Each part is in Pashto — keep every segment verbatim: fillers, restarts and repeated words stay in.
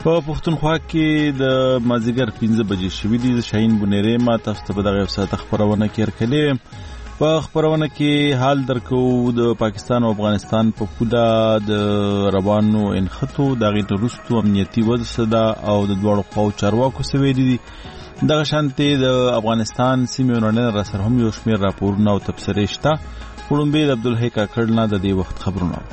په پښتونخوا کې د مازیګر پنځه بجې شوې دي. شاهین بونیری ما تاسو ته په دغه ساعت خبرونه کې ورکړې. په خبرونه کې حال درکو د پاکستان او افغانستان په پوله د روانو انخطو دغه ترستو امنیتي وضع او د دوړو خواو چارواکو سوي دي. دغه شانتي د افغانستان سیمونو را سره هم یو شمېر راپورونه او تبصرې شته. وړاندې د عبدالحی کاکړ نه د دې وخت خبرونه.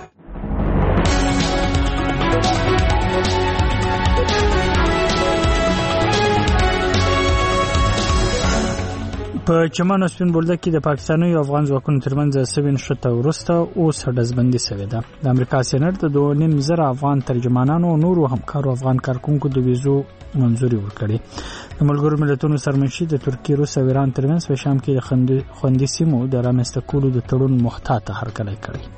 په چمن او سپین بولدک کې د پاکستاني او افغان ځواکونو ترمنځ سوین شته ورسته او سړزبندي شوې ده. د امریکا سېنات د دوه نیم زره افغان ترجمانانو او نورو همکارو افغان کارکونکو د ویزو منځوري ورکړي. د ملګرو ملتونو سرمنشي د ترکیې، روس او ایران ترمنځ په شام کې د خوندي سیمو د رامنځته کولو د تړون محتاطه هرکلی کړی.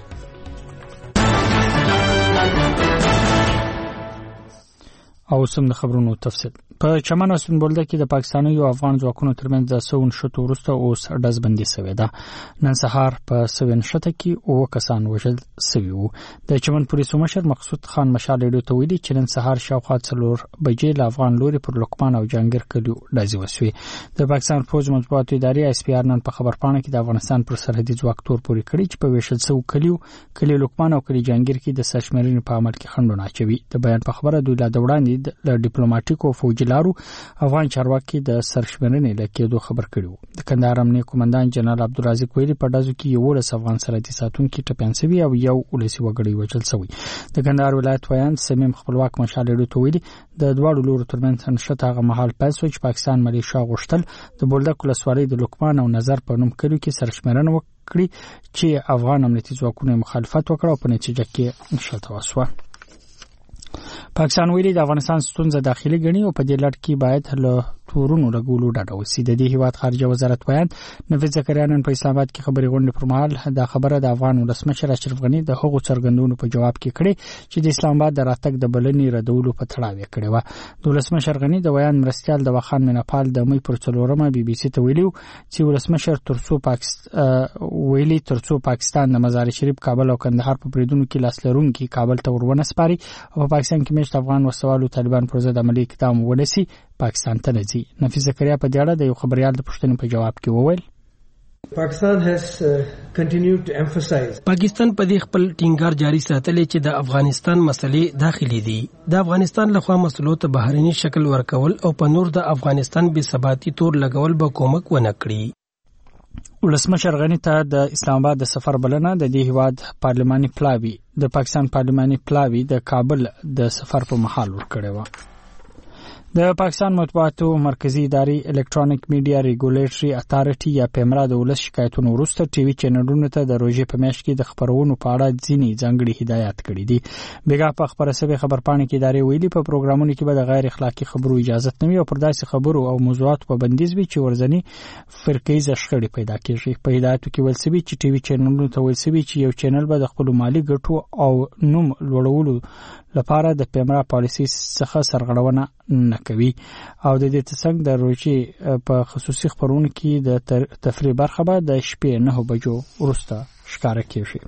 او سم د خبرونو تفصیل. په چمن او سپین بولدک کې د پاکستاني او افغان ځواکونو ترمنځ د سوین شته ورسته اوس ډزبندي شوې ده. نن سهار په سوین شته کې او کسان وژل شوي وو. د چمن پولیسو مشر مقصود خان مشال ډیډو ته ویلي چې نن سهار شاوخوا څلور بجې له افغان لوري پر لقمان او جانګیر کلیو ډزې وشوې. د پاکستان فوج مطبوعاتو ادارې اس پی آر نن په خبرپاڼه کې د افغانستان پر سرحدي ځواک تور پورې کړی چې په ویشل سو کلیو کلی لقمان او کلی جانګیر کې د سرشمېرنې په عمل کې خنډونه اچوي. د بیان په خبره دوی لا د وړاندې د ډیپلوماټیکو فوجي لارو افغان چارواکي د سرشمېرنې لکېدو خبر کړي وو. د کندهار امنیه قومندان جنرال عبدالرازق ویلي په ډزو کې یولس افغان سرحدي ساتونکي ټپیان شوي او یو ولسي وګړی وژل شوی. د کندهار ولایت ویان سمیم خپلواک مشال ډیډو ته ویلي د دواړو لورو ترمنځ نښته هغه مهال پیل شو چې پاکستان ملیشیا غوښتل د بولدک ولسوالۍ د لقمان او نظر په نوم کلیو کې سرشمېرنه وکړي چې افغان امنیتي ځواکونو مخالفت وکړ او په نتیجه کې نښته وشوه. پاکستان ویلي د افغانستان ستونزه داخلي ګڼي او په دې لړ کې باید له تورونو لګولو ډډه وشي. د دې هیواد خارجه وزارت بیان نفیس زکریا نن په اسلام آباد کې خبري غونډې پر مهال دا خبره د افغان ولسمشر اشرف غني د هغو څرګندونو په جواب کې کړې چې د اسلام آباد د راتګ د بلنې ردولو په تړاو یې کړې و. د ولسمشر غني د بیان مرستيال د وخان میناپال د مې پر څلورمه بي بي سي ته ویلو چې ولسمشر ترڅو پاکستان ویلي ترڅو پاکستان د مزار شریف، کابل او کندهار په بریدونو کې لاس لرونکي کابل ته ورونه سپاري او په پاکستان کې مشت افغان وسوالو طالبان پر ضد عملی اقدام ونیسي پاکستان ته نځي. نفیس زکریا په دې اړه د یو خبريال د پوښتنې په جواب کې وویل Pakistan has uh, continued to emphasize پاکستان په دې خپل ټینګار جاری ساتلی چې د افغانستان مسلې داخلي دي. د افغانستان لخوا مسلو ته بهرني شکل ورکول او په نور د افغانستان بې ثباتي تور لګول به کومک ونه کړي. ولسمشر غني ته د اسلام آباد د سفر بلنه د دې هیواد پارلماني پلاوی د پاکستان پارلماني پلاوی د کابل د سفر په محل ورکړی و. د پاکستان مطبوعاتو مرکزی ادارې الکترونیک میډیا ریګولیټري اتارټي یا پیمرا د ولس شکایتونو وروسته ټي وي چینلونو ته د روزي په میاشت کې د خبرونو په اړه ځینې ځانګړي هدایت کړي دي. بیګا په خبره سوي خبرپاڼه کې ادارې ویلي په پروګرامونو کې به د غیر اخلاقی خبرو اجازه نه وي او پر داسې خبرو او موضوعاتو په بندیز وي چې ورځنی فرقیزه شخړې پیدا کیږي. په هدایتو کې ویل شوی چې ټي وي چینلونو ته ویل شوی چې یو چینل به د خپل مالی ګټو او نوم لوړولو لپاره د پیمرا پالیسي څخه سرغړونه نه کوي او د دې ترڅنګ د روزي په خصوصي خبرونو کې د تفریح برخه به د شپې نه بجو وروسته ښکارا کیږي.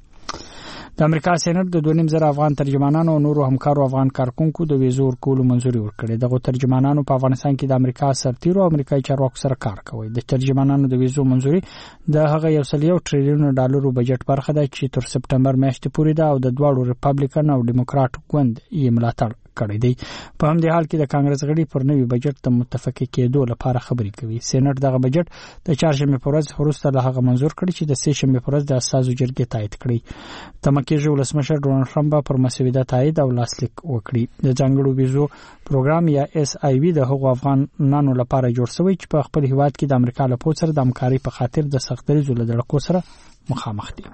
د امریکا سېنات د دوه نیم زره افغان ترجمانانو او نورو همکارو افغان کارکونکو د ویزو ورکولو منځوري ورکړې. دغه ترجمانانو په افغانستان کې د امریکا سرتیرو او امریکایي چارواکو سره کار کوي. د ترجمانانو د ویزو منځوري د هغه یو سل یو ټریلیون ډالرو بجټ برخه ده چې تر سپټمبر میاشتې پورې ده او د دواړو ریپابلیکن او ډیموکرات ګوند یې ملاتړ کړی دی. په همدې حال کې د کانګرس غړي پر نوي بجټ ته متفق کېدو لپاره خبرې کوي. سېنات دغه بجټ د چهارشنبه په ورځ وروسته له هغه منظور کړی چې د سه شنبه په ورځ د اساسو جرګې تایید کړی. تمکیږي ولسمشر ډونالډ ټرمپ پر مسوده تایید او لاسلیک وکړي. د ځانګړو ویزو پروګرام یا اس آی وی د هغو افغانانو لپاره جوړ شوی چې په خپل هیواد کې د امریکا له پوڅر د همکاري په خاطر د سختري زولدړکو سره مخامخ دي.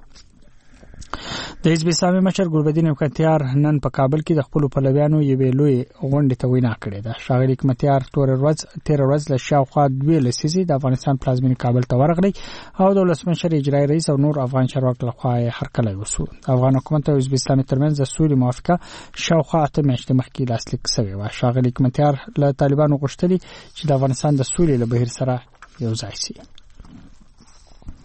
د حزب اسلامي مشر ګلبدین حکمتیار نن په کابل کې د خپل پلویانو یوې لوی غونډې ته وینا کړې ده. ښاغلي حکمتیار تور ورځ تیر ورځ له شاوخوا دوه لسیزې د افغانستان پلازمینې کابل ته ورغلی او د ولسمشر اجرایي رئیس او نور افغان چارواکو لخوا هرکلی وشو. افغان حکومت او حزب اسلامي ترمنځ د سولې موافقه شاوخوا اته میاشتې مخکې لاسلیک شوې وه. ښاغلي حکمتیار له طالبانو غوښتلي چې د افغانستان د سولې له بهیر سره یو ځای شي.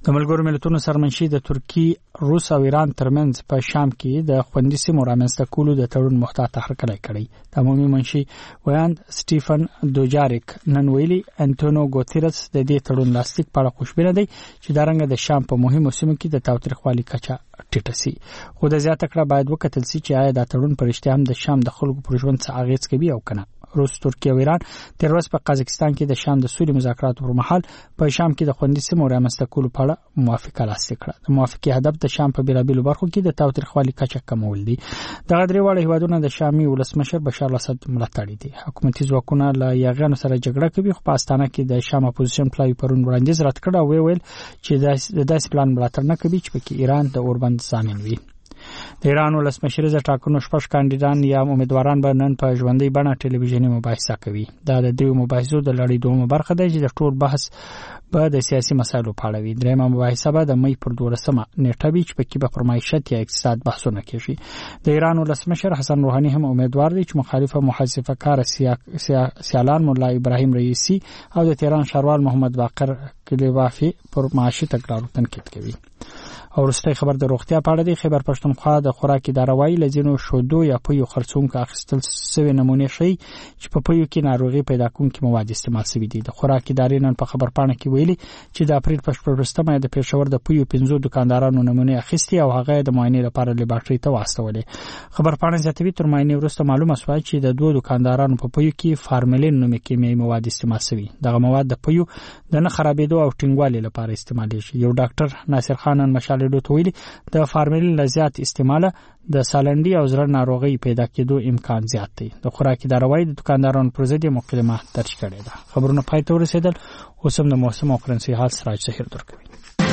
د ملګرو ملتونو سرمنشي د ترکی، روس او ایران ترمنځ په شام کې د خوندي سیمو رامنځته کولو د تړون محتاط هرکلی کړی. د عمومي منشي ویاند سټیفن دوجاریک نن ویلي انټونیو ګوتیرس د دې تړون لاسلیک په اړه خوشبینه دی چې دا رنګ د شام په مهمو سیمو کې د تاوتریخوالي کچه ټیټه سي. خو د زیاته کړه باید وکتل سي چې آیا دا تړون پر رښتیا هم د شام د خلکو پر ژوند څه اغیز کوي او کنه. روس، ترکیه او ایران تر اوسه په قازقستان کې د شام د سولې مذاکراتو پر مهال په شام کې د خوندي سیمو رامنځته کولو په اړه موافقه لاسلیک کړه. د موافقې هدف د شام په بیلابیلو برخو کې د تاوتریخوالي کچه کمول دي. دغه درې واړه هیوادونه د شامي ولسمشر بشار الاسد ملاتړي دي. حکومتي ځواکونه له یاغیانو سره جګړه کوي، خو په استانه کې د شام اپوزیشن پلاوی پرون وړاندیز رد کړ او ویل چې د داسې پلان ملاتړ نه کوي چې پکې ایران د اوربند ضامن وي. د ایران ولسمشریزه ټاکنو شپږ کاندیدان یا امیدواران به نن په ژوندۍ بڼه ټلویزیوني مباحثه کوي. دا د دوی مباحثو د لړۍ دومره برخه ده چې د ټول بحث به د سیاسي مسایلو په اړه وي. درېیمه مباحثه به د مې پر دولسمه نیټه وي چې پکې به پر معیشت یا اقتصاد بحثونه کیږي. د ایران ولسمشر حسن روحاني هم امیدوار دی چې مخالفه محاسبه کار سیالان مولا ابراهیم رئیسی او د تهران ښاروال محمد باقر کلیوافي پر معاشي تګلارو تنقید کوي. او وروستی خبر د روغتیا په اړه دی. خیبر پښتونخوا د خوراک اداره وايي لزینو شودو یا پيو خرڅونکو اخیستل سوي نمونه شي چې په پيو کې ناروغي پیدا کوونکي مواد استعمال شوي دي. د خوراک ادارې نن په خبرپاڼه کې ویلي چې د اپریل په شپږمه د پېښور د پيو پنځو دکاندارانو نمونه اخیستي او هغه د معاینې لپاره لیبارټري ته واستولې. خبرپاڼه زیاتوي تر معاینې وروسته معلومه شوه چې د دوه دکاندارانو په پيو کې فارملین نومي کیمیاوي مواد استعمال شوي. دغه مواد د پيو د نه خرابېدو او ټینګوالي لپاره استعمالېږي. یو ډاکټر ناصر خان مشال ویلي د فارملین لزیات استعمال د سالنډي او زړه ناروغي پیدا کېدو امکان زیات دی. د خوراکي داروي د دکاندارانو پر ضد مقدمه درج کړې ده. خبرونه پای ته ورسېدل. اوس هم د موسم او کرنسي حال سراج ظهیر درکوي.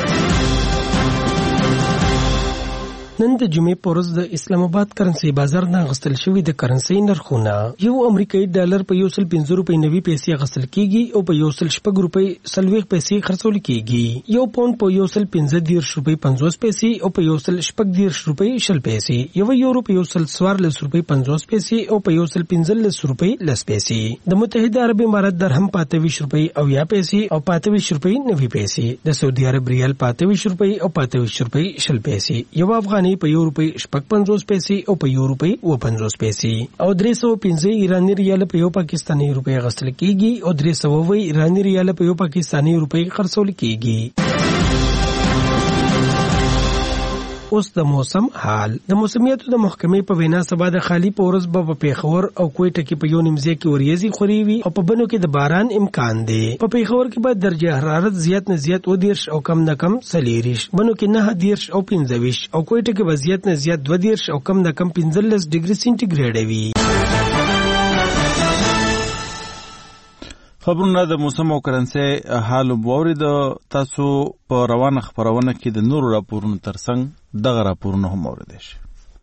نن د جمعې په ورځ د اسلام آباد کرنسي بازار نه غستل شوی د کرنسي نرخونه یو امریکایي ډالر په یو سل پنځه روپۍ نوي پیسې غستل کیږي او په یو سل شپږ روپۍ سلويخ پیسې خرڅول کیږي. یو پاوند په یو سل پنځه دیرش روپۍ پنځوس پیسې او په یو سل شپږ دیرش روپۍ شل پیسې. یو یورو په یو سل څوارلس روپۍ پنځوس پیسې او په یو سل پنځلس روپۍ لس پیسې. د متحده عرب امارات درهم په اته ویشت روپۍ او یا پیسې او په اته ویشت روپۍ نوي پیسې. د سعودي عرب ریال په اته ویشت روپۍ او په اته ویشت روپۍ شل پیسې. یو افغاني په یو روپۍ شپږ پنځوس پیسې او په یو روپۍ و پنځوس پیسې او درې سوه پنځه ایراني ریال په یو پاکستاني روپۍ غستل کیږي او درې سوه اووه ایراني ریال په یو پاکستاني روپۍ خرڅول کیږي. اوس د موسم حال. د موسمیاتو د محکمې په وینا سبا د خالی په ورځ به په پیښور او کوټه کې په یو نیمځای کې وریځي خوري وي او په بنو کې د باران امکان دی. په پیښور کې به درجه حرارت زیات نه زیات و دیرش او کم نه کم څلېرویشت، بنو کې نه دیرش او پنځه ویشت او کوټه کې به زیات نه زیات دوه دیرش او کم نه کم پنځلس ډیګري سینټیګریډ وي. خبرونه د موسم او کرنسي حال وورید. تاسو په روانه خبرونه کې د نورو راپورونو ترڅنګ دغه راپورونه هم اوریدئ شي.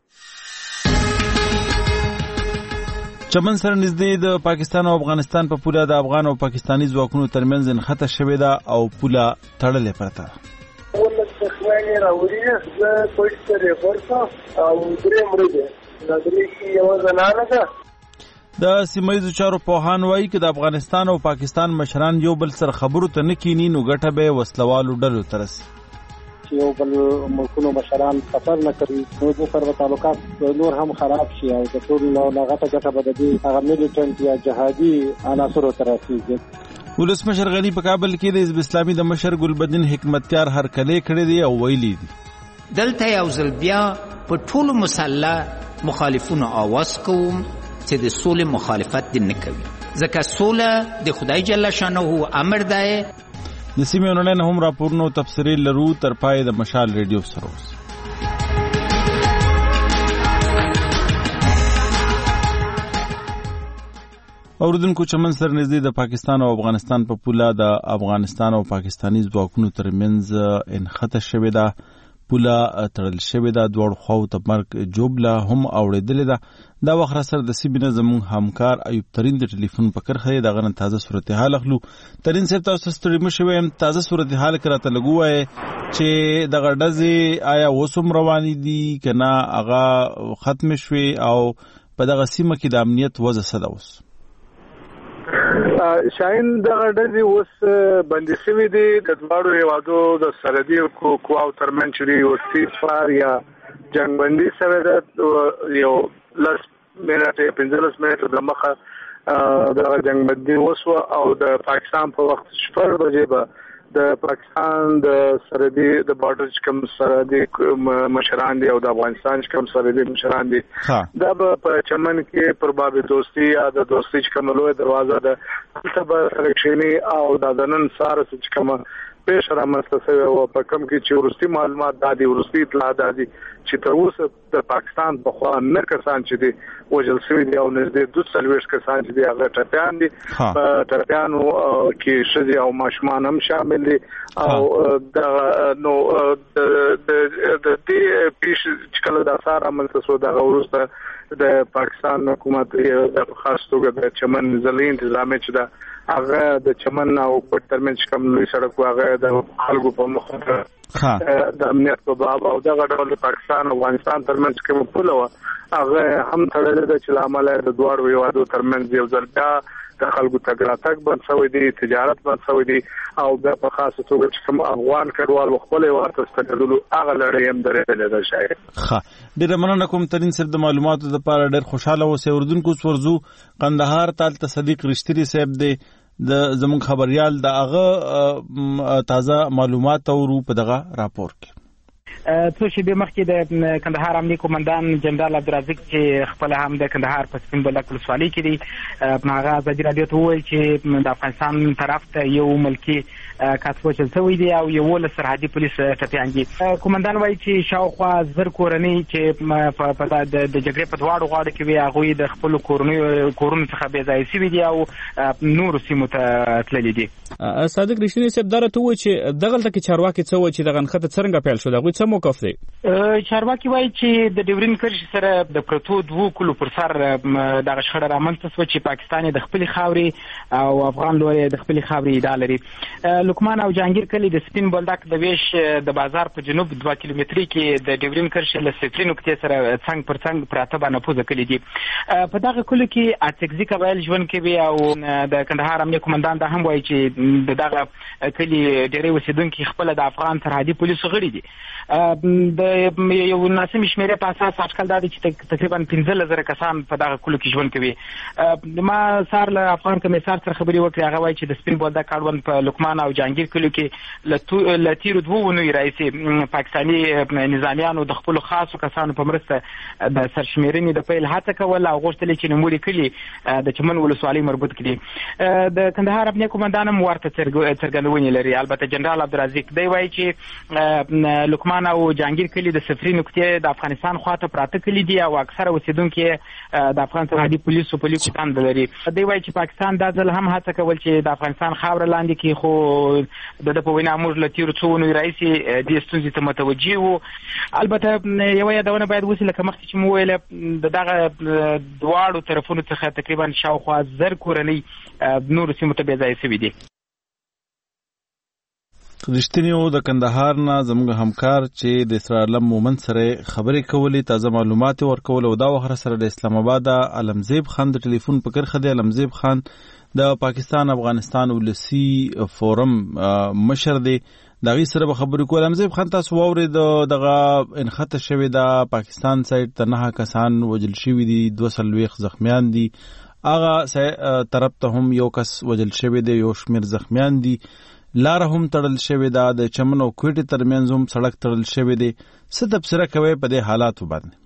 چمن سره نږدې د پاکستان او افغانستان په پوله د افغان او پاکستاني ځواکونو ترمنځ نښته شوې ده او پوله تړلې پرته ده. ولس تخواني راوړي زه پولیس سره ورته او درې مرده د درې کې یو زنانه ده. د سیمایي چارو پوهان وایي چې د افغانستان او پاکستان مشران یو بل سره خبرو ته نه کینی نو ګټه به وسلوالو ډلو ترسي. یو بل ملکونو مشران سفر نه کوي نو د سره تعلقات نور هم خراب شي او د ټول لغته ګټه به د هغه میلیټنټ یا جهادي عناصرو ترسي. ولسمشر غنی په کابل کې د حزب اسلامي د مشر ګلبدین حکمتیار هرکلی کړی دی او ویلي دي دلته یو ځل بیا په ټولو مسله مخالفونو आवाज کوم چې د سولې مخالفت دې نه کوي ځکه سوله د خدای جل شانه امر دی. د سیمې اونلاین هم راپورونو تفسیری لرو تر پای د مشال ریډیو سره اوس. اوردونکو چمن سره نږدې د پاکستان او افغانستان په پوله د افغانستان او پاکستاني ځواکونو ترمنځ انخته شوې ده. پوله تړل شوې ده. دواړو خواو ته مرګ جوبله هم اوړېدلې ده. دا وخت را سره د سیمې نه زموږ همکار ایوب ترین د ټلیفون په کرښه دی. دغه نه تازه صورتحال اخلو. ترین صاحب تاسو ستړي مه شوئ. تازه صورتحال کې راته لږ ووایئ چې دغه ډزې آیا اوس هم روانې دي که نه هغه ختمې شوې او په دغه سیمه کې د امنیت وضع څه ده اوس؟ شاین دغه ډلې اوس بندي شوي دي د دواړو هیوادو د سرحدي قواو ترمنځ چې یو سیزفایر یا جنګ بندي شوې ده یو لس منټې پنځلس منټې د مخه دغه جنګ بندي وشوه او د پاکستان په وخت شپږ بجې به د پاکستان د سرحدي د بارډر چې کوم سرحدي مشران دي او د افغانستان چې کوم سرحدي مشران دي دا به په چمن کې پر باب دوستي یا د دوستي چې کوم لوی دروازه ده هلته به سره کښېني او دا د نن سهار چې کومه پیش رامنځته شوې وه په کوم کې چې وروستي معلومات دا دي وروستي اطلاع دا دي چې تر اوسه د پاکستان پخوا نه کسان چې دي وژل شوي دي او نږدې دوه څلوېښت کسان چې دي هغه ټپیان دي په ټپیانو کې ښځې او ماشومان هم شامل دي او دغه نو د دې پیش چې کله دا سهار رامنځته شو دغه وروسته د پاکستان حکومت د خاص توګه د چمن ضلعي انتظامیه چې ده هغه د چمن او پټ ترمنځ کوم لوی سړک هغه د خلکو په مخ د امنیت په باب او دغه ډول د پاکستان او افغانستان ترمنځ کوم پوله وه هغه هم تړلې ده چې له امله د دواړو هیوادو ترمنځ یو ځل بیا د خلکو تګ راتګ بند شوی دی تجارت بند شوی دی او بیا په خاصه توګه چې کوم افغان کډوال خپل هیواد ته ستنېدلو هغه لړۍ هم درېدلې ده شاید ښه ډېره مننه کوم ترین صاحب د معلوماتو دپاره ډېر خوشحاله اوسئ اردوونکو اوس ورځو قندهار ته هلته صدیق رښتیني صاحب دی د زموږ خبریال د هغه تازه معلومات اورو په دغه راپور کې څو شېبې مخکې د کندهار امنیه قومندان جنرال عبدالرزاق چې خپل هم د کندهار په سپین بولدک ولسوالۍ کې دی هغه ازادي راډیو ته وویل چې د افغانستان طرف ته یو ملکي کس وژل شوی دی او یولس سرحدي پولیس ټپیان دي قومندان وایي چې شاوخوا زر کورنۍ چې په د جګړې په دواړو غاړو کې وي هغوی د خپلو کورنیو کورونو څخه بې ځایه شوي دي او نورو سیمو ته تللي دي صادق رښتیني صاحب دا راته ووایي چې دغلته کې چارواکي څه وایي چې دغه نښته څرنګه پیل شو د هغوی څه موقف دی چارواکي وایي چې د ډیورین کرښې سره د پرتو دوو کلو پر سر دغه شخړه رامنځته شوه چې پاکستان د خپلې خاورې او افغان لوري د خپلې خاورې ادعا لري لقمان او جهانګیر کلي د سپین بولدک د ویش د بازار په جنوب دوه کیلومتري کې د ډیورین کرښې له صفري نقطې سره څنګ پر څنګ پراته با نفوذه کلي دي په دغه کلو کې اڅکزي قبایل ژوند کوي او د کندهار امنیه قومندان دا هم وایي چې د دغه کلي ډېری اوسېدونکي خپله د افغان سرحدي پولیسو غړي دي د یو ناسمې شمېرې په اساس اټکل دا دی چې تقریبا پنځلس زره کسان په دغه کلو کې ژوند کوي ما سهار له افغان کمیسار سره خبرې وکړې هغه وایي چې د سپین بولدک اړوند په لقمان او جهانګیر کلو کې له تېرو دوو اونیو راهیسې پاکستاني نظامیانو د خپلو خاصو کسانو په مرسته د سرشمېرنې د پیل هڅه کوله او غوښتل چې نوموړي کلي د چمن ولسوالۍ مربوط کړي د کندهار امنیه قومندان هم ورته څرګندونې لري البته جنرال عبدالرزاق دی وایي چې لقمان او جهانګیر کلي د صفري نقطې د افغانستان خواته پراته کلي دي او اکثره اوسېدونکي د افغان سرحدي پولیسو په لیکو تند لري دی وایي چې پاکستان دا ځل هم هڅه کول چې د افغانستان خاوره لاندې کړي خو د ده په وینا موږ له تېرو څو اونیو راهیسې دې ستونزې ته متوجه وو البته یوه یادونه باید وشي لکه مخکې چې مو ویله د دغه دواړو طرفونو څخه تقریبا شاوخوا زر کورنۍ نورو سیمو ته بې ځایه شوي دي رښتینی و د کندهار نه زموږ همکار چې د اسرار علم مومن سره خبرې کولې تازه معلومات ورکول او دا وخت سره د اسلام آباد علمزیب خان د ټلیفون په کرخه دی علمزیب خان د پاکستان افغانستان ولسی فورم مشر دی دا غي سره خبرې کول علمزیب خان تاسو واورید دغه انخته شوی د پاکستان سایت ته نه کسان وجل شوی دي دوه سلويخ زخمیان دي اغه طرف ته هم یو کس وجل شوی دی یو شمیر زخمیان دي لار هم تړل شوی دا د چمن او کوټې ترمنځ هم سړک تړل شوی دی څه تبصره کوي په دې حالاتو باندې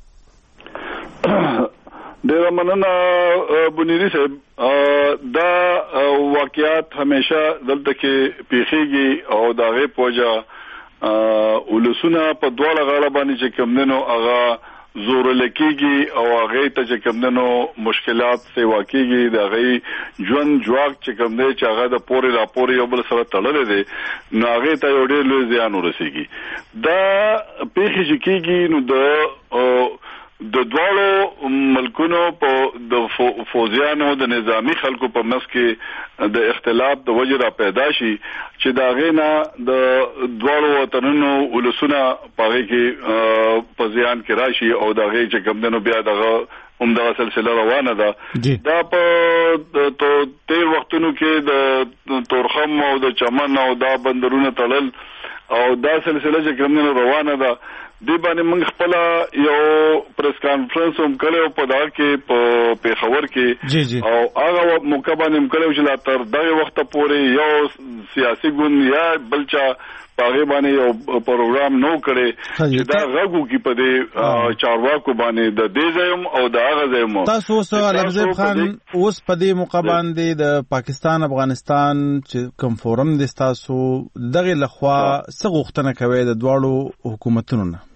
ډېره مننه بنيري صاحب دا واقعیات همیشه دلته کې پیښیږي او دا غي پوجا ولسونه په دواړه غاړه باندې چې کمندنو هغه زور لکېږي او هغه ته چې کمندنو مشکلات سي واقعيږي دا غي ژوند جواک چې کمنده چې هغه د پوري راپوري یو بل سره تړلې دي نو هغه ته یو ډېر لوی زیان ورسیږي دا پیښې چې کېږي نو د د دوالو ملکونو په د فوزیانو د نظامی خلکو په مس کې د اختلاف د وجه را پیدا شي چې دا غینا د دوالو وطنونو ولسونه پاره کې په ځان کې راشي او دا غي چې کمندونو بیا دغه همدا سلسله روانه ده. دا په تیر وختونو کې د تورخم او د چمن او دا بندرونه تړل او دا سلسله چې کومه روانه ده دی باندې موږ خپل یو پریس کانفرنس هم کړو په دا کې په پیښور کې او هغه موقع باندې هم کړو چې لا تر دغه وخت پورې یو سیاسي ګوند یا بلچا پاغه باندې یو پروګرام نو کړي چې دا غوږو کې په دې چارواکو باندې د دې ځایم او د هغه ځایم. تاسو اوس علمزیب خان اوس په دې موقع باندې د پاکستان افغانستان چې کوم فورم د تاسو دغه لخوا څه غوښتنه کوي د دواړو حکومتونو نه؟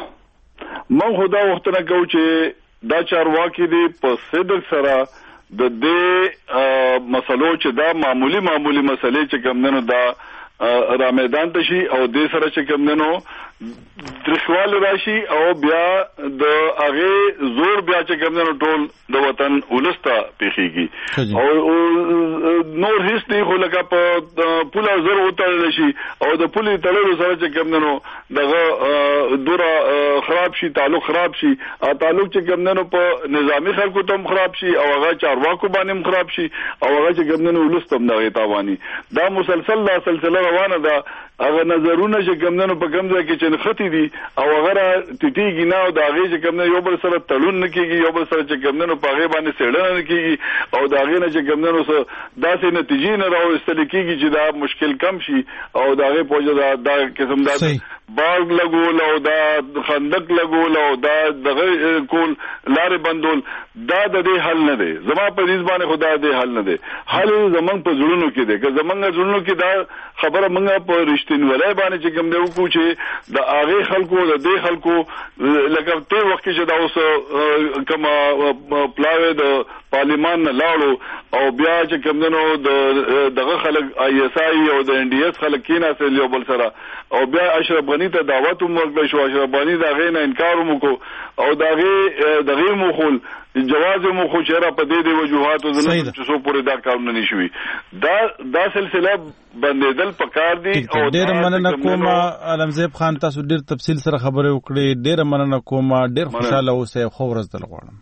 من خدا وختونه کو چې دا چارواکي دي په صدق سره د دې مسلو چې دا معمولی معمولی مسلې چې کومنه دا را میدان ته شي او دې سره چې کومنه درخوال راشي او بیا د هغه زور بیا چې کومنه ټول د وطن ولستا پیخيږي او نور هیڅ نه خو لکه په پوله زور وتړل شي او د پولې تړلو سره چې کومنه دغه دوره خراب شي تعلق خراب شي او تعلق چې کومنه په نظامی خلکو ته خراب شي او هغه چارواکو باندې خراب شي او هغه چې کومنه ولستم دغه تاواني دا مسلسل لا سلسله روانه ده. هغه نظرونه چې کومنه په کوم ځای کې چې خطي دي او هغه ټټیږي نه او دا هغه چې کومنه یو بل سره تړون نه کیږي یو بل سره چې کومنه په هغه باندې سړنه نه کیږي او دا هغه نه چې کومنه سره داسې نتیجې نه راوستل کیږي چې دا مشکل کم شي او دا هغه پوجا دا دا قسم دا باغ لګول او دا خندق لګول او دا دغه کول لارې بندول دا د دې حل نه دی. زما په دې ځبانه خدا دې حل نه دی. حل زمنګ په زړونو کې دی. که زمنګ زړونو کې دا خبره منګه په رښتینولۍ باندې چې کوم دی وکړو چې د هغه خلکو د دې خلکو لکه ته وخت چې دا اوس کوم پلاوی د پارلیمان نه لاړو او بیا چې کوم دنو د دغه خلک آی اس آی او د ان ډي اس خلک کیناسل یو بل سره او بیا اشرف غنی ته دعوت ورکړ شو. اشرف غنی دا غي نه انکار وکړو او دا غي دغه مخول جواز مو خو چیرې په دې د وجوهات او زنه چې سو پورې دا کارونه نشوي. دا دا سلسله بندیدل پکار دي او ډېر مننه کوم علمزیب خان تاسو ډېر تفصیل سره خبرې وکړې. ډېر مننه کوم ډېر خوشاله اوسئ خو ورځ دل غواړم.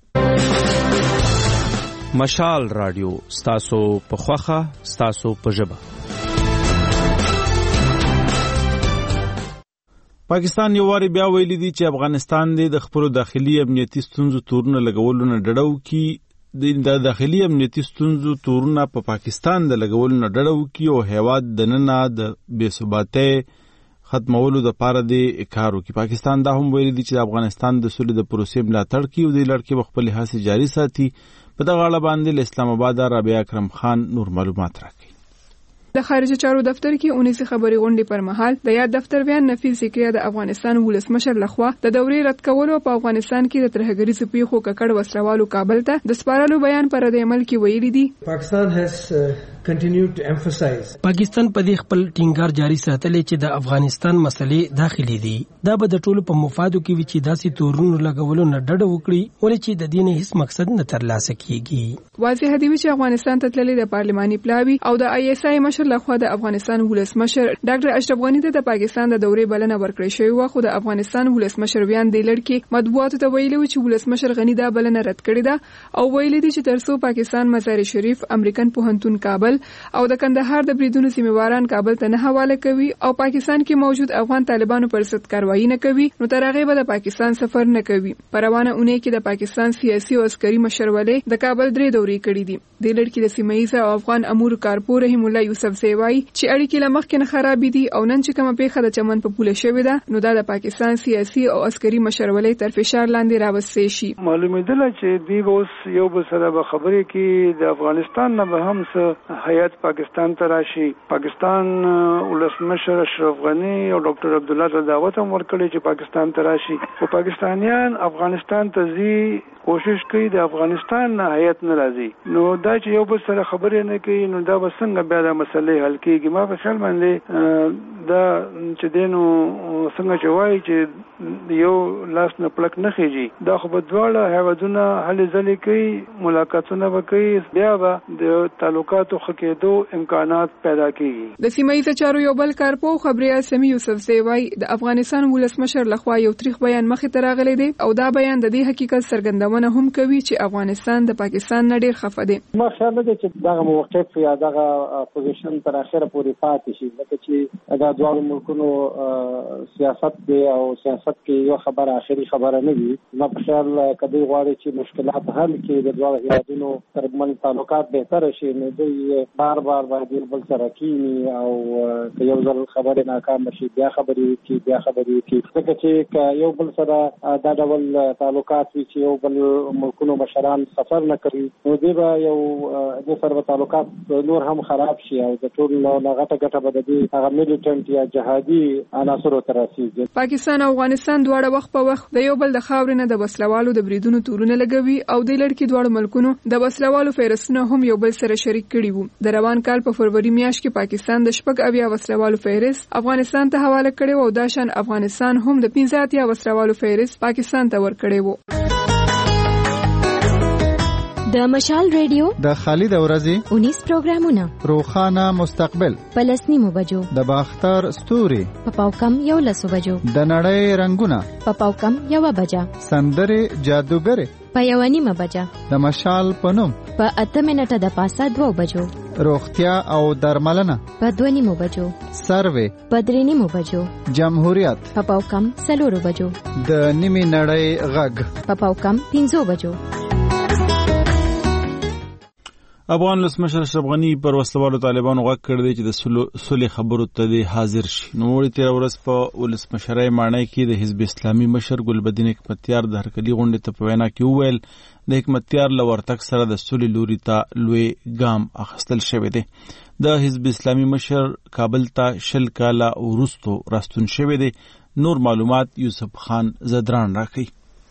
مشال رادیو ستاسو په خوخه ستاسو په ژبه. پاکستان یو واری بیا ویلي دي چې افغانستان د خپل داخلي امنیتي ستونزو تورونه لګولو نه ډډو کی د داخلي امنیتي ستونزو تورونه په پاکستان د لګولو نه ډډو کی او هیواد د نننه د بې ثباتۍ ختمولو د پاره د کارو کی. پاکستان دا هم ویلي دي چې افغانستان د سولې د پروسې ملاتړ کوي او د لړ کې خپل هڅې جاري ساتي. په دغه اړه باندې له اسلام آباد رابعه اکرم خان نور معلومات راکړي. د خارجه چارو دفتر کې اونیزه خبري غونډې پر مهال د یاد دفتر بیان نفیس ذکریا د افغانستان ولسمشر لخوا د دورې رد کولو په افغانستان کې د ترهګریزو پیښو ککړ وسلوالو کابل ته د سپارلو بیان پر د عمل کې ویلي دي. پاکستان has uh, continued to emphasize پاکستان په دې خپل ټینګار جاري ساتلې چې د افغانستان مسلې داخلي دي. دا به د ټولو په مفادو کې وي چې داسې تورونو لګولو نه ډډه وکړي ولې چې د دې نه هیڅ مقصد نه ترلاسه کیږي. واضح دی چې افغانستان ته تللي د پارلماني پلاوی او د آی اس آی مشر لخوا د افغانستان ولسمشر ډاکټر اشرف غنی ته د پاکستان د دورې بلنه ورکړې شوې و خو د افغانستان ولسمشر بیان دی لړکې مطبوعاتو ته ویلي و چې ولسمشر غنی دا بلنه رد کړې ده او ویلي دي چې ترڅو پاکستان مزار شریف امریکن پوهنتون کابل او د کندهار د بریدونو ذمہواران کابل ته نه حواله کوي او پاکستان کې موجود افغان طالبانو پر ضد کاروایی نه کوي نو تر هغه به د پاکستان سفر نه کوي. پروانه اونۍ کې د پاکستان سیاسي او عسکري مشرولې د کابل درې دورې کړې دي. د لړکې د سیمایي او افغان امور کارپور رحیم الله یوسف زیوای چې اړیکې له مخکې نه خراب دي او نن چې کومه پیښه د چمن په پوله شوې ده نو دا د پاکستان سیاسي او عسکري مشرولې تر فشار لاندې راوستې شي. معلومېدل چې دوی اوس یو بل سره به خبرې کې د افغانستان نه به هم څه هیات پاکستان ته راشي. پاکستان ولسمشر اشرف غنی او ډاکټر عبد الله ته دعوت هم ورکړي چې پاکستان ته راشي او پاکستانیان افغانستان ته ځي کوشش کوي د افغانستان نه هیات نه راځي نو دا چې یو بل سره خبرې نه کوي نو دا به څنګه بیا د مسلې حل کېږي. ما په خیال باندې دا چې دینو څنګه چې وایي چې یو لاس نه پلک نه خېږي دا خو به دواړه هیوادونه هلې ځلې کوي ملاقاتونه به کوي بیا به د تعلقاتو په کېدو امکانات پیدا کیږي. د سیمه ییزو چارو یو بل کارپوه خبريال سمي یوسف زیوای د افغانستان ولسمشر لخوا یو تاریخ بیان مخې ته راغلی دی او دا بیان د دې حقیقت څرګندونه هم کوي چې افغانستان د پاکستان نه ډیر خفه دی. ما خیال دی چې دغه موقف یا دغه پوزیشن تر اخره پورې پاتې شي لکه چې دا دوه ملکونو سیاست دی او سیاست کې یو خبره اخري خبره نه وي. ما په خیال کدی غواړي چې مشکلات حل کړي د دوه هیوادونو ترمن تعلقات بهتر شي نو دوی بار بار باندې بل سره کینی او یو ځل خبره ناکام شي بیا خبرې کی بیا خبرې کی څنګه چې یو بل سره دا ډول تعلقات وي چې یو بل ملکونو مشران سفر نه کوي نو دی به یو د سره تعلقات نور هم خراب شي او د ټول لغټه ګټه به د هغه میلیټنټ یا جهادي عناصر تر رسیږي. پاکستان او افغانستان دواړه وخت په وخت د یو بل د خاورې نه د وسلوالو د بریدونو تورونه لګوي او د لړکی دواړو ملکونو د وسلوالو فهرستونه هم یو بل سره شریک کړي وو. د روان کال په فروری میاشت کې پاکستان د شپږ اویا وسلوالو فهرست افغانستان ته حواله کړي او دا شان افغانستان هم د پنځه اتیا وسلوالو فهرست پاکستان ته ورکړي وو. د مشال ریډیو د خالد ورځي انیس پروګرامونه روخانه مستقبل پلسنی مو بجو د باختر ستوري په پاوکم یو لسو بجو د نړۍ رنگونه په پاوکم یو بجا سندره جادوګر په یو نیمه بجا د مشال پنوم په اته منټه د پاسه دوه بجو روغتیا او درملنه په دوه نیمه بجو سروې په درې نیمه بجو جمهوریت په پاوکم سلورو بجو د نیمه نړۍ غږ په پاوکم پنځو بجو. افغان ولسمشر اشرف غنی پر وسلوالو طالبانو غږ کړی دی چې د صلح خبرو ته حاضر شي. نو وړي تیر ورځ په ولسمشرۍ ماڼۍ کې د حزب اسلامي مشر ګلبدین حکمتیار د هرکلي غونډې ته په وینا کې وویل د حکمتیار له ورتګ سره د صلح لوري ته لوی ګام اخیستل شوی دی. د حزب اسلامي مشر کابل ته شل کاله وروسته راستون شوی دی. نور معلومات یوسف خان زدران راکوي.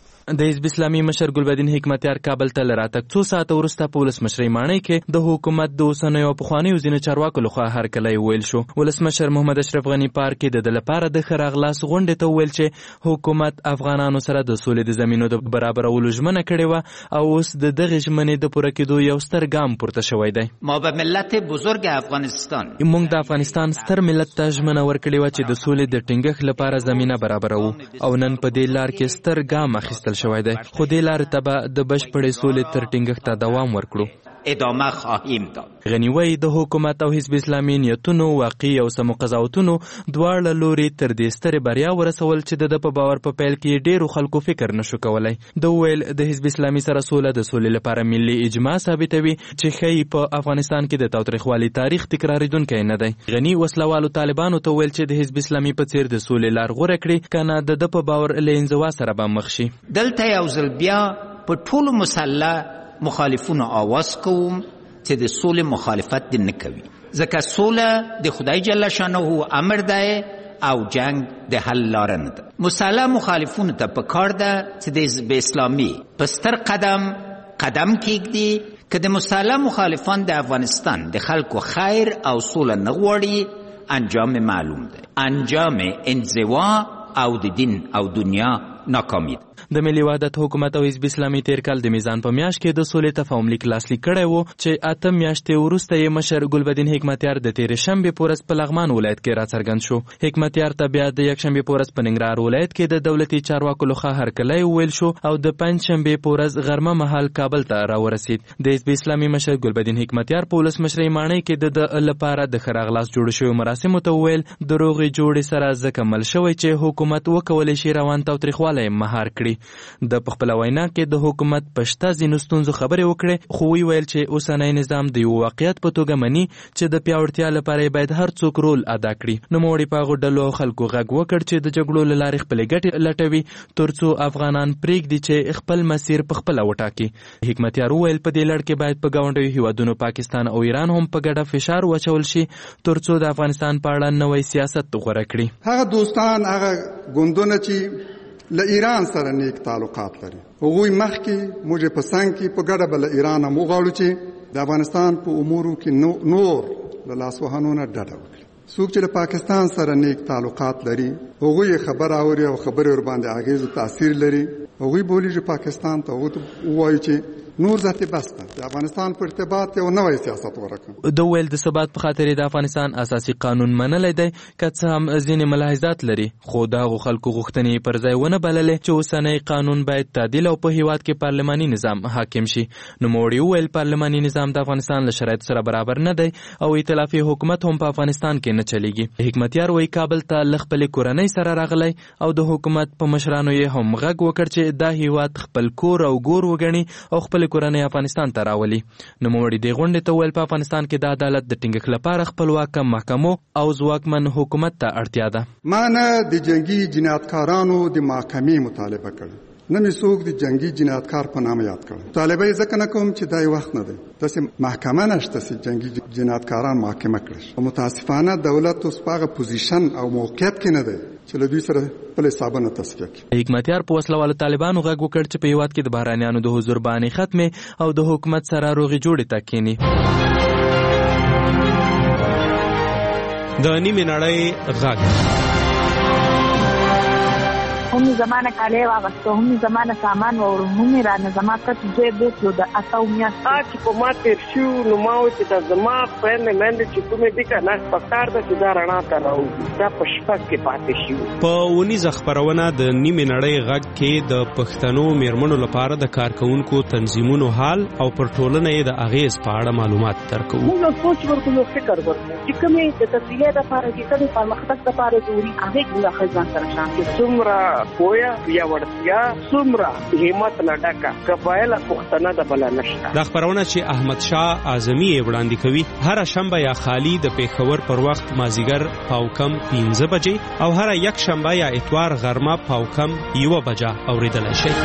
د حزب اسلامي مشر ګلبدین حکمتیار کابل ته لراتک څو ساعت وروسته په ولسمشرۍ ماڼۍ کې د حکومت د اوسنیو او پخوانیو ځینو چارواکو لخوا هرکلی وویل شو. ولسمشر محمد اشرف غني پارک کې د ده لپاره د ښه راغلاست غونډې ته وویل چې حکومت افغانانو سره د سولې د زمینو د برابرولو ژمنه کړې وه او اوس د دغې ژمنې د پوره کېدو یو ستر ګام پورته شوی دی. ما به ملت بزرگ افغانستان موږ د افغانستان ستر ملت ته ژمنه ورکړې وه چې د سولې د ټینګښت لپاره زمینه برابروو او نن په دې لار کې ستر ګام اخیستل شوی دی. خو دې لارې ته به د بشپړې سولې تر ټینګښت ته دوام ورکړو. ادامه خواهیم داد. غني وایي د حکومت او حزب اسلامي نیتونو واقعي او سمو قضاوتونو دواړه لوري تر دې سترې بریا ورسول چې د ده په باور په پیل کې ډېرو خلکو فکر نشو کولی. د ویل د حزب اسلامي سره سوله د سولې لپاره ملي اجماع ثابتوي چې ښایي په افغانستان کې د تاوتریخوالي تاریخ تکراریدونکی نه دی. غني وسلوالو طالبانو ته ویل چې د حزب اسلامي په څیر د سولې لار غوره کړي که نه د ده په باور له انزوا سره به مخ شي. دلته یو ځل بیا په ټولو مسله مخالفونو آواز کوم چې د سولې مخالفت دې نه کوي ځکه سوله د خدای جل شانه امر دی او جنگ د حل لاره نه ده. مسله مخالفونو ته پکار ده چې د حزب اسلامي په ستر قدم قدم کېږدي که د مسله مخالفان د افغانستان د خلکو خیر او سوله نه غواړي انجام معلوم ده. انجام انزوا او د دین او دنیا ناکامي ده. د ملي وحدت حکومت او حزب اسلامي تیر کال د میزان په میاشت کې د سولې تفاهم لیک لاسلیک کړی و چې اته میاشتې وروسته یې مشر ګلبدین حکمتیار د تېرې شنبې په ورځ په لغمان ولایت کې راڅرګند شو. حکمتیار ته بیا د یکشنبې په ورځ په ننګرهار ولایت کې د دولتي چارواکو لخوا هرکلی وویل شو او د پنجشنبې په ورځ غرمه مهال کابل ته راورسید. د حزب اسلامي مشر ګلبدین حکمتیار په ولسمشرۍ ماڼۍ کې د ده لپاره د ښه راغلاست جوړو شویو مراسمو ته وویل د روغې جوړې سره ځکه مل شوی چې حکومت وکولی شي روان تاوتریخوالی مهار کړي. د په خپله وینا کې د حکومت په شته ځینو ستونزو خبرې وکړې خو وی ویل چې اوسنی نظام د یو واقعیت په توګه مني چې د پیاوړتیا لپاره باید هر څوک رول ادا کړي. نوموړي په هغو ډلو او خلکو غږ وکړ چې د جګړو له لارې خپلې ګټې لټوي تر څو افغانان پرېږدي چې خپل مسیر په خپله وټاکي. حکمتیار وویل په دې لړ کې باید په ګاونډیو هیوادونو پاکستان او ایران هم په ګډه فشار واچول شي تر څو د افغانستان په اړه نوی سیاست غوره کړي. هغه دوستان هغه ګوندونه چې له ایران سره نیک تعلقات لري هغوی مخکې موږ په څنګ کې په ګډه به له ایران هم وغواړو چې د افغانستان په امورو کې نور له لاسوهنو نه ډډه وکړي. څوک چې له پاکستان سره نیک تعلقات لري هغوی خبر اوري او خبرې ورباندې اغیز او تاثیر لري هغوی بولی چې پاکستان ته ووایي چې نور ذاتي بس د افغانستان په ارتباط یو نوې سیاست ورکړ. د ویل د ثبات په خاطر د افغانستان اساسي قانون منلای دی که څه هم ځینې ملاحظات لري، خو دغه خلکو غوښتنې پر ځای ونه بللې چې اوسنی قانون باید تعدیل او په هیواد کې پارلماني نظام حاکم شي. نوموړي ویل پارلماني نظام د افغانستان له شرایطو سره برابر نه دی او ائتلافي حکومت هم په افغانستان کې نه چلیږي. حکمتیار وایي کابل ته له خپلې کورنۍ سره راغلی او د حکومت په مشرانو یې هم غږ وکړ چې دا هیواد خپل کور او ګور وګڼي او خپل کورنۍ افغانستان ته راولي. نوموړي دې غونډې ته ویل په افغانستان کې د عدالت د ټینګښت لپاره خپلواکه محکمو او ځواکمن حکومت ته اړتیا ده. ما نه د جنگي جنایتکارانو د محکمې مطالبه کړه، نه مې څوک د جنگي جنایتکار په نامه یاد کړ. مطالبه یې ځکه نه کوم چې دا وخت نه دی، داسې محکمه نشته چې جنگي جنایتکاران محاکمه کړي. متاسفانه دولت اوس په هغه پوزیشن او موقعیت کې نه دی چې له دوی سره خپل حسابونه تصفیه کړي. حکمتیار په وسله والو طالبانو غږ وکړ چې په هیواد کې د بهرانیانو د حضور بانې ختمې او د حکومت سره روغې جوړې ته کښېني. د نیمې نړۍ غږ هم زمانه کاله واغسته، هم زمانه سامان وړو، هم رانه زما کټ دې بوتلو د اتاو میاشت چې په ما تیر شو نو ما و چې د زما پرنه مند چې کومې دي کنه پکار د چې دا رڼا ته راوځي دا په شپه کې پاتې شي. په ونیزه خبرونه د نیمې نړۍ غږ کې د پښتنو میرمنو لپاره د کارکونکو تنظیمونو حال او پر ټولنه یې د اغیز په اړه معلومات درکوو. موږ سوچ ورکو، فکر ورکو چې کومې د تصفیه لپاره چې کومې پرمختګ لپاره ضروري هغه ګله خزان سره شان کې څومره پویا یا ورتیا څومره همت لډکا قبایل پښتنه د بل نشته. دا خبرونه چې احمد شاه اعظمي وړاندې کوي هر شنبه یا خالی د پیښور پر وخت مازیګر پاو کم پنځه بجې او هر یک شنبه یا اتوار غرمه پاو کم یو بجه اوریدل شي.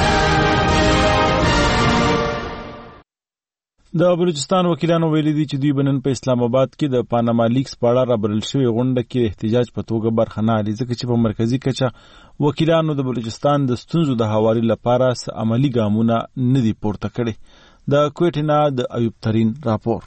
د بلوچستان وکیلانو ویلي دي چې دوی بنن په اسلام آباد کې د پاناما لیکس په اړه رابلل شوې غونډه کې احتجاج په توګه برخه نه اخلي، ځکه چې په مرکزي کچه وکیلانو د بلوچستان د ستونزو د هواري لپاره عملی ګامونه نه دي پورته کړي. د کوټې نه د ایوب ترین راپور.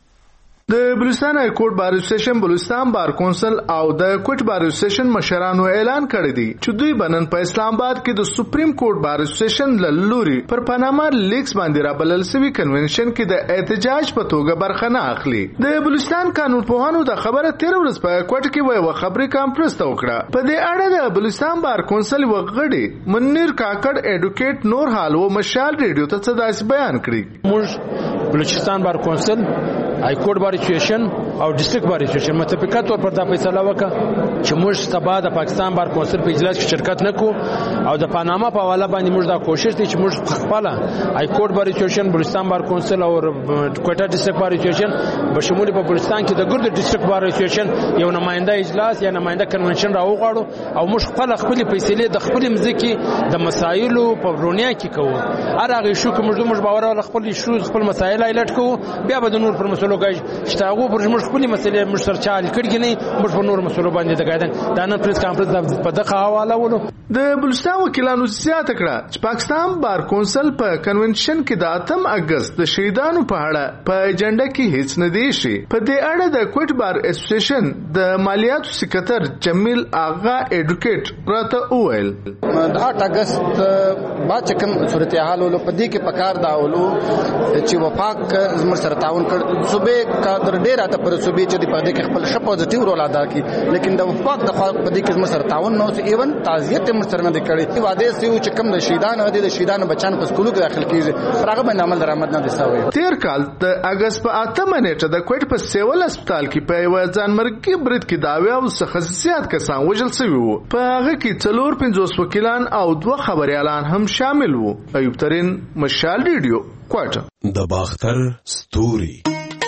د بلوچستان های کورټ بار اسوسییشن، بلوچستان بار کونسل او د کوټ بار اسوسییشن مشرانو اعلان کړی دی چې دوی بنن په اسلام آباد کې د سپریم کورټ بار اسوسییشن لوري پر پاناما لیکس باندې رابلل شوی کنونشن کې د احتجاج په توګه برخه نه اخلي. د بلوچستان قانون پوهانو د خبره تیر ورځ په کوټ کې وایي خبري کانفرنس ته وکړه. په دې اړه د بلوچستان بار کونسل وغړي منیر کاکړ ایډوکیټ نور حال و مشال ریډیو ته څه بیان کړی. موږ بلوچستان بار کونسل، های کورټ بار اسوسییشن او ډیسټریکټ بار اسوسییشن متفقه تور پر دا فیصله وکړه چې موږ سبا د پاکستان بار کونسل په اجلاس کې شرکت نکوو او د پاناما په حواله باندې موږ دا کوشش دي چې موږ خپل های کورټ بار اسوسییشن، بلوچستان بار کونسل او کوټا ډیسټریکټ بار اسوسییشن به شمول په بلوچستان کې د ګرد ډیسټریکټ بار اسوسییشن یو نماینده اجلاس یا نماینده کنونشن راوغواړو او موږ خپل خپل فیصله د خپل مځکه د مسایلو په ورونیا کې کوو. هر هغه شو کوم موږ باور ول خپل شو خپل مسایل ایلټ کوو، بیا به د نور پر مسلو کې شتاغو پر موږ خپل مسلې موږ سره چال کړی نه موږ په نور مسلو باندې د غاډن دا نن پریس کانفرنس په دغه حواله ولو. د بلوچستان وکیلانو زیاته کړه چې پاکستان بار کونسل په کنونشن کې د اتم اگست د شهیدانو په اړه په ایجنډا کې هیڅ نه دی شي. په دې اړه د کوټ بار اسوسییشن د مالیاتو سکرټر جمیل آغا ایډوکیټ راته وویل د اټ اگست بعد کوم صورتحال ولو په دې کې پکار دا ولو چې وفاق زموږ سره تعاون کړ صوبې کادر ډیر اته پر صوبې چې په دې کې خپل ش پوزټیو رول ادا کړي، لیکن د وفاق د خلک په دې کې زموږ سره تعاون نه او ایون تعزیت هم سره نه کړي. واده سي چې کوم د شهیدانو د شهیدانو بچان په سکولو کې داخل کیږي هغه باندې عمل درآمد نه دي سوی. تیر کال د اگست په اتمه نیټه د کوټ په سیول هسپتال کې په یو ځانمرګي برید کې داوی او خصوصیات کسان وژل شوي وو. په هغه کې څلور پنځوس وکیلان او دوه خبريالان هم شامل وو. ایوب ترین، مشال ریډیو، کوټه. د باختر ستوري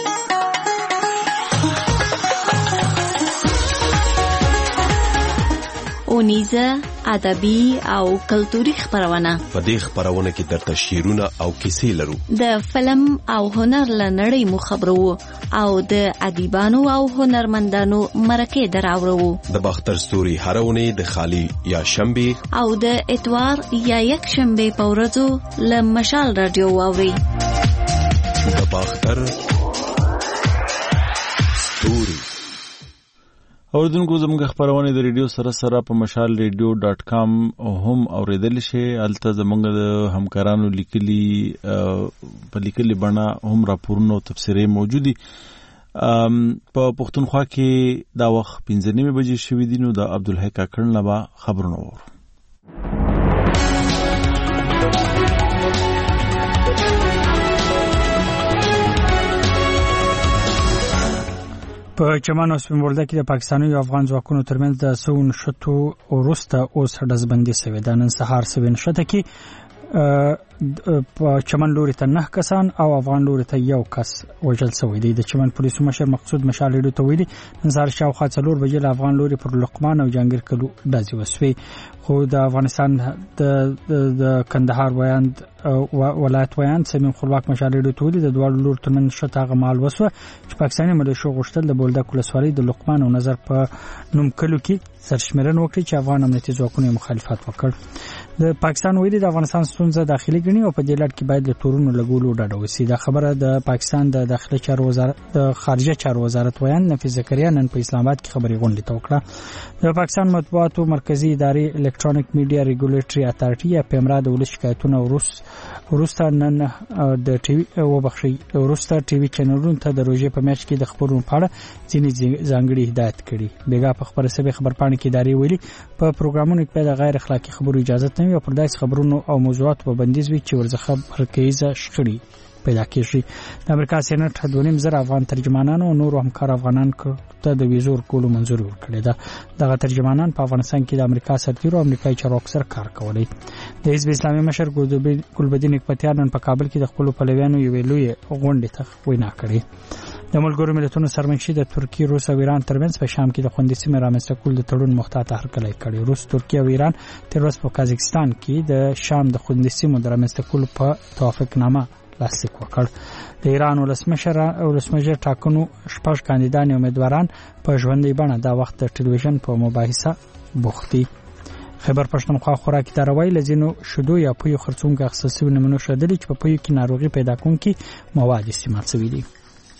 اونیزه ادبي او کلتوري خبرونه. په دې خبرونه کې درته شعرونه او کیسې لرو. د فلم او هنر لنړۍ مو خبرو او د ادیبانو او هنرمندانو مرکه دراوړو. د باختر ستوري هرونه د خالی یا شنبه او د اتوار یا یک شنبه په ورځو ل مشال رادیو واوري. د باختر ستوري. اوردونکو زموږ خبرونه د ریډیو سره سره په مشال ریډیو ډاٹ کام هم اوریدل شي. الته زموږ د همکارانو لیکلي په لیکلي بڼه هم راپورونه او تفسیرې موجودي. په پښتونخوا کې دا وخت پنځه نیمې بجې شوې دي. نو د عبدالحی کاکړ نه به خبرونه وورو. په چمن او سپینبولده کې د پاکستاني او افغان ځواکونو ترمنځ د سون شتو وروسته اوس ډزبندي شوې ده. نن سهار سوین شته کې په چمن لوري ته نه کسان او افغان لوري ته یو کس وژل شوی دی. د چمن پولیسو مشر مقصود مشال ریډیو ته ویلي نن سهار شاوخوا څلور بجې له افغان لوري پر لقمان او جهانګیر کلو ډزې وسوې. خو د افغانستان د د کندهار ویاند ولایت ویاند سمیم خپلواک مشال ریډیو ته ویلي د دواړو لور ترمنځ شته هغه مال وسوه چې پاکستاني ملیشو غوښتل د بولدک ولسوالۍ د لقمان او نظر په نوم کلو کې سرشمېرنه وکړي چې افغان امنیتي ځواکونو مخالفت وکړ. د پاکستان ویلي د افغانستان ستونزه داخلي ګڼي او په دې لړ کې باید له تورونو لګولو ډډه وشي. دا خبره د پاکستان د داخلي چارو وزارت د خارجه چارو وزارت ویاند نفیس زکریا نن په اسلام آباد کې خبري غونډه ته وکړه. د پاکستان مطبوعاتو مرکزی ادارې الکترونیک میډیا ریګولیټري اتارټي یا پیمرا د ولس شکایتونه وروسته نن د ټي وي وبخښي وروسته ټي وي چینلونو ته د روزي په میاشت کې د خبرونو په اړه ځینې ځانګړي هدایت کړي. بیګا په خبره سبي خبرپاڼه کې ادارې ویلي په پروګرامونو کې د غیر اخلاقی خبرو اجازه نه وي او پر داسې خبرونو او موضوعات په بندیز وي چې ورڅخه مرکزي شخړې پیدا کیږي. د امریکا سېنات دوه نیم زره افغان ترجمانانو او نور همکار افغانان ته د ویزو ورکولو منظوري ورکړې ده. دغه ترجمانان په افغانستان کې د امریکا سرتیرو او امریکایي چارواکو سره کار کولی. د حزب اسلامي مشر ګلبدین حکمتیار نن په کابل کې د خپلو پلویانو یوې لویې غونډې ته وینا کړې. د ملګرو ملتونو سرمنشي د ترکیې، روس او ایران ترمنځ په شام کې د خوندي سیمې رامنځته کول د تړون محتاط هرکلی کړی. روس، ترکیه او ایران تر اوسه په کازاخستان کې د شام د خوندي سیمو د رامنځته کولو په توافقنامه لاسلیک وکړ. د ایران ولسمشر ولسمشر ټاکنو شپږ کاندیدان او امیدواران په ژوندۍ بڼه دا وخت د ټلویزیون په مباحثه بوخت دي. خیبر پښتونخوا خوراکي داروي لزینو شودو یا پویو خرڅونکو اخصاصي نمونه شدلې چې په پویو کې ناروغي پیدا کوونکي مواد استعمال شوي دي.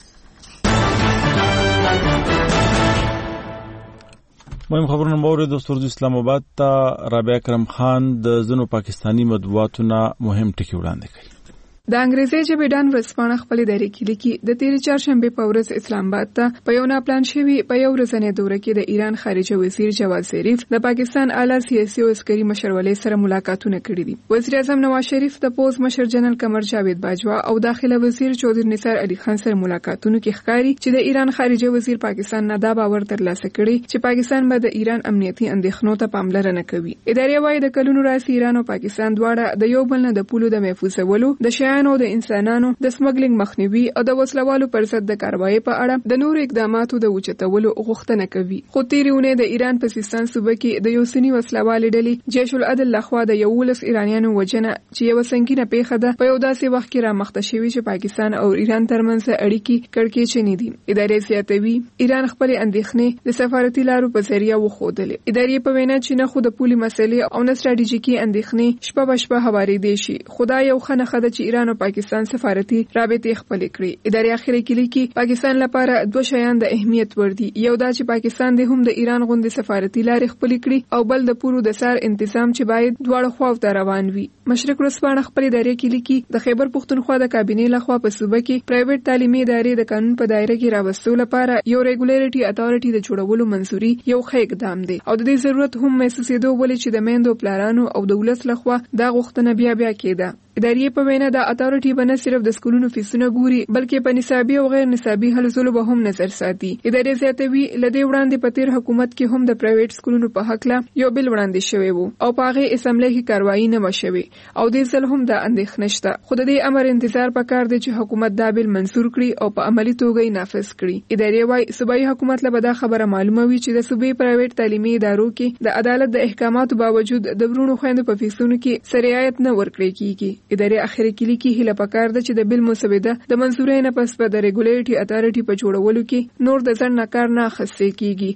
مهم خبرونه موري د استاد اسلام آباد ته رابعه اکرم خان د زنو پاکستانی مطبوعاتو مهم ټکی وړاندې کړي. د انګریزي ژبې ډان ورځپاڼه خپل ادارې کې لیکي د تیرې چهارشنبه په ورځ اسلام آباد ته په یو ناپلان شوی په یو ورځنۍ دوره کې د ایران خارجه وزیر جواد ظریف د پاکستان اعلی سیاسي او عسکري مشرولۍ سره ملاقاتونه کړي دي. وزیر اعظم نواز شریف د پوز مشر جنرال قمر جاوید باجوا او داخله وزیر چودھری نثار علي خان سره ملاقاتونه کې ښکاري چې د ایران خارجه وزیر پاکستان نه دا باور ترلاسه کړي چې پاکستان به د ایران امنیتي اندېښنو ته پاملرنه کوي. ادارې وايي د کلونو راځي ایران او پاکستان دواړه د یو بل نه د پولو د محفوظولو د شیانو او د انسانانو د سمګلینګ مخنیوي او د وسلوالو پر ضد د کاروایی په اړه د نورو اقداماتو د اوچتولو غوښتنه کوي. خو تیریونه د ایران په سیستان صوبه کې د یو سنی وسلوالې ډلې جیش العدل لخوا د یو ولس ایرانیانو وجنه چې یو سنگینه پیښه ده په یو داسې وخت کې را مخته شوی چې پاکستان او ایران ترمنځ اړیکې کړکېچنې دي. ادارې زیاتوي ایران خپل اندېښنې د سفارتي لارو په ذریعہ وښودلې. ادارې په وینا چې نه خو د پولي مسلې او نه ستراتیژیکي اندېښنې شپه بشپه هواري دي شي. خدای یو خنه خده چې ایران او پاکستان سفارتي رابطې خپل کړې. ادارې اخیری کې لیکي پاکستان لپاره دوه شیان د اهمیت ور دي. یو دا چې پاکستان د هم د ایران غوندې سفارتي لارې خپل کړي او بل د پورو د سار تنظیم چې باید دواړه خواو ته روان وي. مشرق ورځپاڼه خپل ادارې کې لیکي د خیبر پښتونخوا د کابینې لخوا په صوبه کې پرایویټ تعلیمي ادارې د قانون په دایره کې راوستو لپاره یو ریګولیټري اتارټي د جوړولو منځوري یو ښه اقدام دی او د دې ضرورت هم محسوسېدو ولې چې د میندو پلارانو او د ولس لخوا دا غوښتنه بیا بیا کېده. ادارې په وینا د اتارټي به نه صرف د سکولونو فیسونه ګوري بلکې په نصابي او غیر نصابي هلو به هم نظر ساتي. ادارې زیاتوي لدې وړاندې په تیر حکومت کې هم د پرایویټ سکولونو په حق لا یو بل وړاندې شوی وو او په هغه اسمبلی کې کاروایی نه وشوي او د ځل هم د اندېښنه شته. خو د دې امر انتظار پکار دی چې حکومت دا بل منسور کړي او په عملی توګه یې نافذ کړي. ادارې وايي صوبایي حکومت له دا خبره معلومه وي چې د صوبې پرایویټ تعلیمي ادارو کې د عدالت د احکاماتو باوجود د برونو خويندو په فیسونو کې سرعایت نه ورکړي کیږي. ادارې اخر کې لیکي هله پکار ده چې د بل مسوده د منصورۍ نه پس په د ریګولیټري اتارټي په جوړولو کې نور د ځن نکار نه اخیستل کیږي.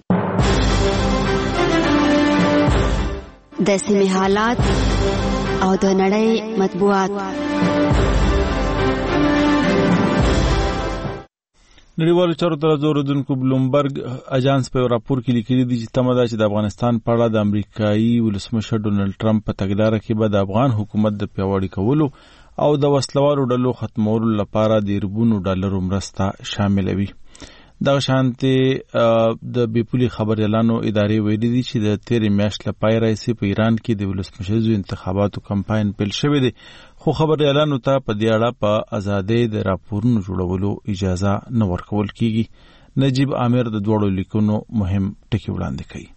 د سیمې حالات او د نړۍ مطبوعات. نړیوالو چارو ته زور ورکوونکو بلومبرګ اژانس په راپور کې لیکلي دي چې تمه ده چې د افغانستان په اړه د امریکایي ولسمشر ډونلډ ټرمپ په تګلاره کې به د افغان حکومت د پیاوړي کولو او د وسلوالو ډلو ختمولو لپاره د اربونو ډالرو مرسته شامل وي. دغه شانتي د بیپولي خبريالانو ادارې ویلي دي چې د تیرې میاشتې لپاره راځي په ایران کې د ولسمشر انتخاباتو کمپاین پیل شوی دی، خو خبريالانو ته په دې اړه په ازادۍ د راپورونو جوړولو اجازه نه ورکول کیږي. نجیب عامر د دوړو لیکونو مهم ټکی وړاندې کوي.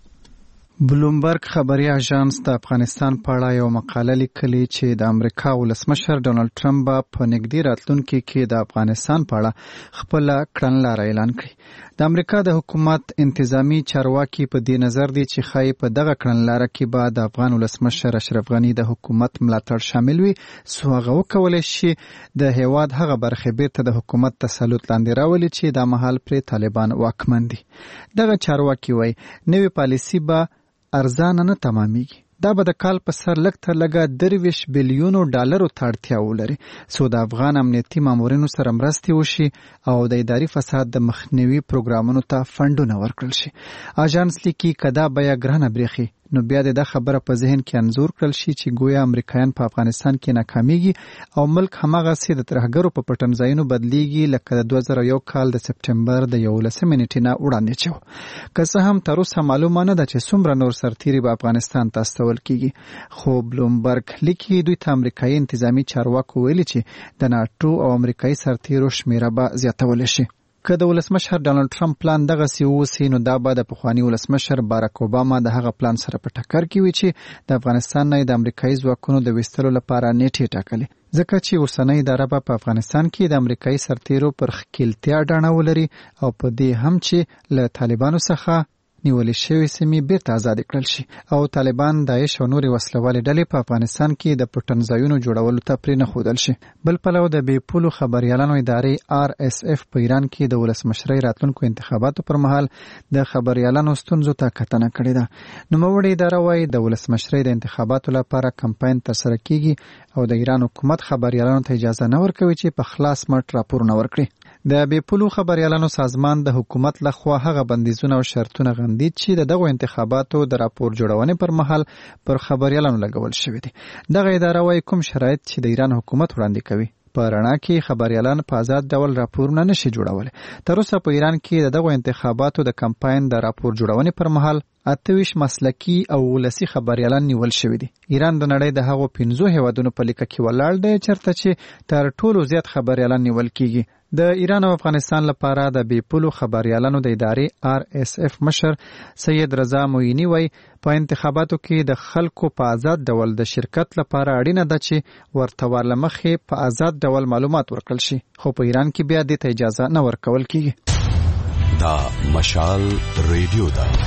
بلومبرګ خبري اژانس د افغانستان په اړه یو مقاله لیکلې چې د امریکا ولسمشر ډونلډ ټرمپ په نږدې راتلونکي کې د افغانستان په اړه خپل کړنلاره اعلان کړي. د امریکا د حکومت انتظامی چارواکي په دې نظر دي چې خای په دغه کړنلاره کې به د افغان ولسمشر اشرف غنی د حکومت ملاتړ شامل وي، څو هغه وکولای شي د هیواد هغه برخې بیرته د حکومت تسلط لاندې راولي چې د مهال پر طالبان واکمن دي. دغه چارواکي وایي نوې پالیسي به ارزانه نه تمامېږي. دا به د کال په سر لږ تر لږه درویش بیلیونو ډالرو ته اړتیا ولري څو د افغان امنیتي مامورینو سره مرستې وشي او د اداري فساد د مخنیوي پروګرامونو ته فنډونه ورکړل شي. اژانس لیکي که دا بیه ګرانه برېښي نو بیا د خبره په ذهن کې انځور کړل شي چې گویا امریکایان په افغانستان کې ناکامیږي او ملک هماغسې د ترهګرو په پټنځایونو بدلیږي لکه د دوه زره یو کال د سپټمبر د یولسمې نیټې نه وړاندې چې که څه هم تر اوسه معلومه نه ده چې څومره نور سرتیري به افغانستان ته استول کیږي، خو بلومبرګ لیکي دوی ته امریکایي انتظامی چارواکو ویلي چې د ناټو او امریکایي سرتیرو شمیره به زیاتولی شي. که د ولسمشر ډونلډ ټرمپ پلان دغه سی اوسي نو دا به د پخوانی ولسمشر باراک اوباما د هغه پلان سره په ټکر کې وي چې د افغانستان نه د امریکایي ځواکونو د ویستلو لپاره نیټې ټاکلې، ځکه چې اوسنۍ اداره به په افغانستان کې د امریکایي سرتیرو پر ښکیلتیا ډاڼه ولري او په دې هم چې له طالبانو څخه نیولې شوې سیمې بیرته آزاد کړل شي او طالبان داعش او نورې وسلوالې ډلې په افغانستان کې د پټنځایونو جوړولو ته پرې نه ښودل شي. بل پلو د بې پولو خبریالانو ادارې آر اس اف په ایران کې د ولسمشرۍ راتلونکو انتخاباتو پر مهال د خبریالانو ستونزو ته کتنه کړې ده. نوموړې اداره وایي د ولسمشرۍ د انتخاباتو لپاره کمپاین ترسره کیږي او د ایران حکومت خبریالانو ته اجازه نه ورکوي چې په خلاص مټ راپورونه ورکړي. د بې پولو خبریالانو سازمان د حکومت لخوا هغه بندیزونه او شرطونه غندي چې د دغو انتخاباتو د راپور جوړونې پر مهال پر خبریالانو لګول شوي دي. دغه اداره وايي کوم شرایط چې د ایران حکومت وړاندې کوي په رڼا کې خبریالان په آزاد ډول راپورونه نشي جوړولی. تر اوسه په ایران کې د دغو انتخاباتو د کمپاین د راپور جوړونې پر مهال اتویش مسلکی او ولسی خبریالان نیول شوي دي. ایران د نړۍ د هغو پنځو هیوادونو په لیکه کې ولاړ دی چېرته چې تر ټولو زیات خبریالان نیول کیږي. د ایران او افغانستان لپاره د بې پولو خبریالانو د ادارې آر اس اف مشر سید رضا موینی وایي په انتخاباتو کې د خلکو په آزاد ډول د شرکت لپاره اړینه ده چې ورته ورله مخې په آزاد ډول معلومات ورکړل شي، خو په ایران کې بیا دې ته اجازه نه ورکول کیږي. دا مشال ریډیو ده.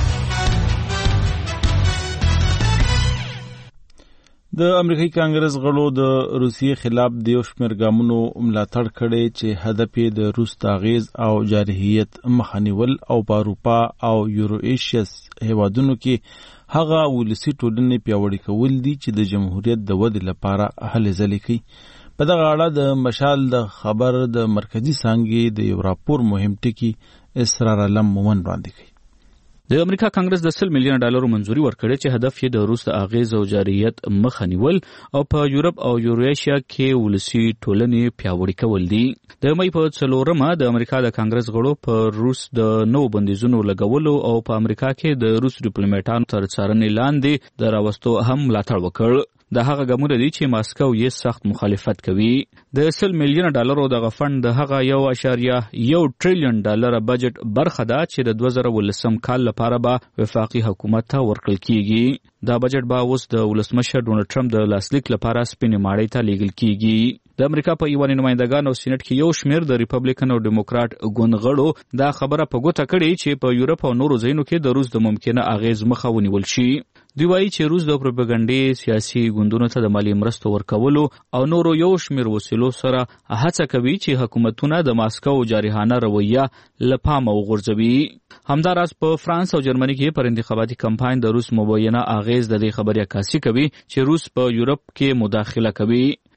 د امریکایي کانګرس غړو د روسیې خلاف د یو شمېر ګامونو ملاتړ کړی چې هدف یې د روس د اغیز او جارحیت مخه نیول او په اروپا او یورو ایشیا هیوادونو کې هغه ولسي ټولنې پیاوړي کول دي چې د جمهوریت د ودې لپاره هلې ځلې کوي. په دغه اړه د مشال د خبر د مرکزي څانګې د یو راپور مهم ټکي اسرار علم مومن وړاندې کوي. د امریکا کانګرس د سل میلیون ډالرو منځوري ورکړې چې هدف یې د روس د اغیز او جارحیت مخه نیول او په یورپ او یوریشیا کې ولسي ټولنې پیاوړي کول دي. د مې په څلورمه د امریکا د کانګرس غړو په روس د نو بندیزونو لګولو او په امریکا کې د روس ډیپلوماټانو تر څارنې لاندې د راوستو هم ملاتړ وکړ. د هغه ګامونه دي چې ماسکو یې سخت مخالفت کوي. د سل میلیون ډالرو دغه فند د هغه یو اشاریه یو ټریلیون ډالر بجټ برخه ده چې د دوه زره ولسم کال لپاره به وفاقي حکومت ته ورکړل کیږي. دا بجټ به اوس د ولسمشر ډونلډ ټرمپ د لاسلیک لپاره سپینې ماڼۍ ته لیږل کیږي. د امریکا په ایوان نمائندګانو او سېنات کې یو شمېر د ریپبلیکن او ډیموکرات ګوند غړو دا خبره په ګوته کړې چې په یورپ او نورو ځایونو کې د روس د ممکنه اغیز مخه ونیول شي. دوی وایي چې روس د پروپاګانډي سیاسي ګوندونو ته د مالی مرستو ورکولو او نورو یو شمېر وسیلو سره هڅه کوي چې حکومتونه د ماسکو جارحانه رویه له پامه وغورځوي. همداراز په فرانس او جرمني کې پر انتخاباتي کمپاین د روس مبینه اغیز د دې خبرې عکاسي کوي چې روس په یورپ کې مداخله کوي.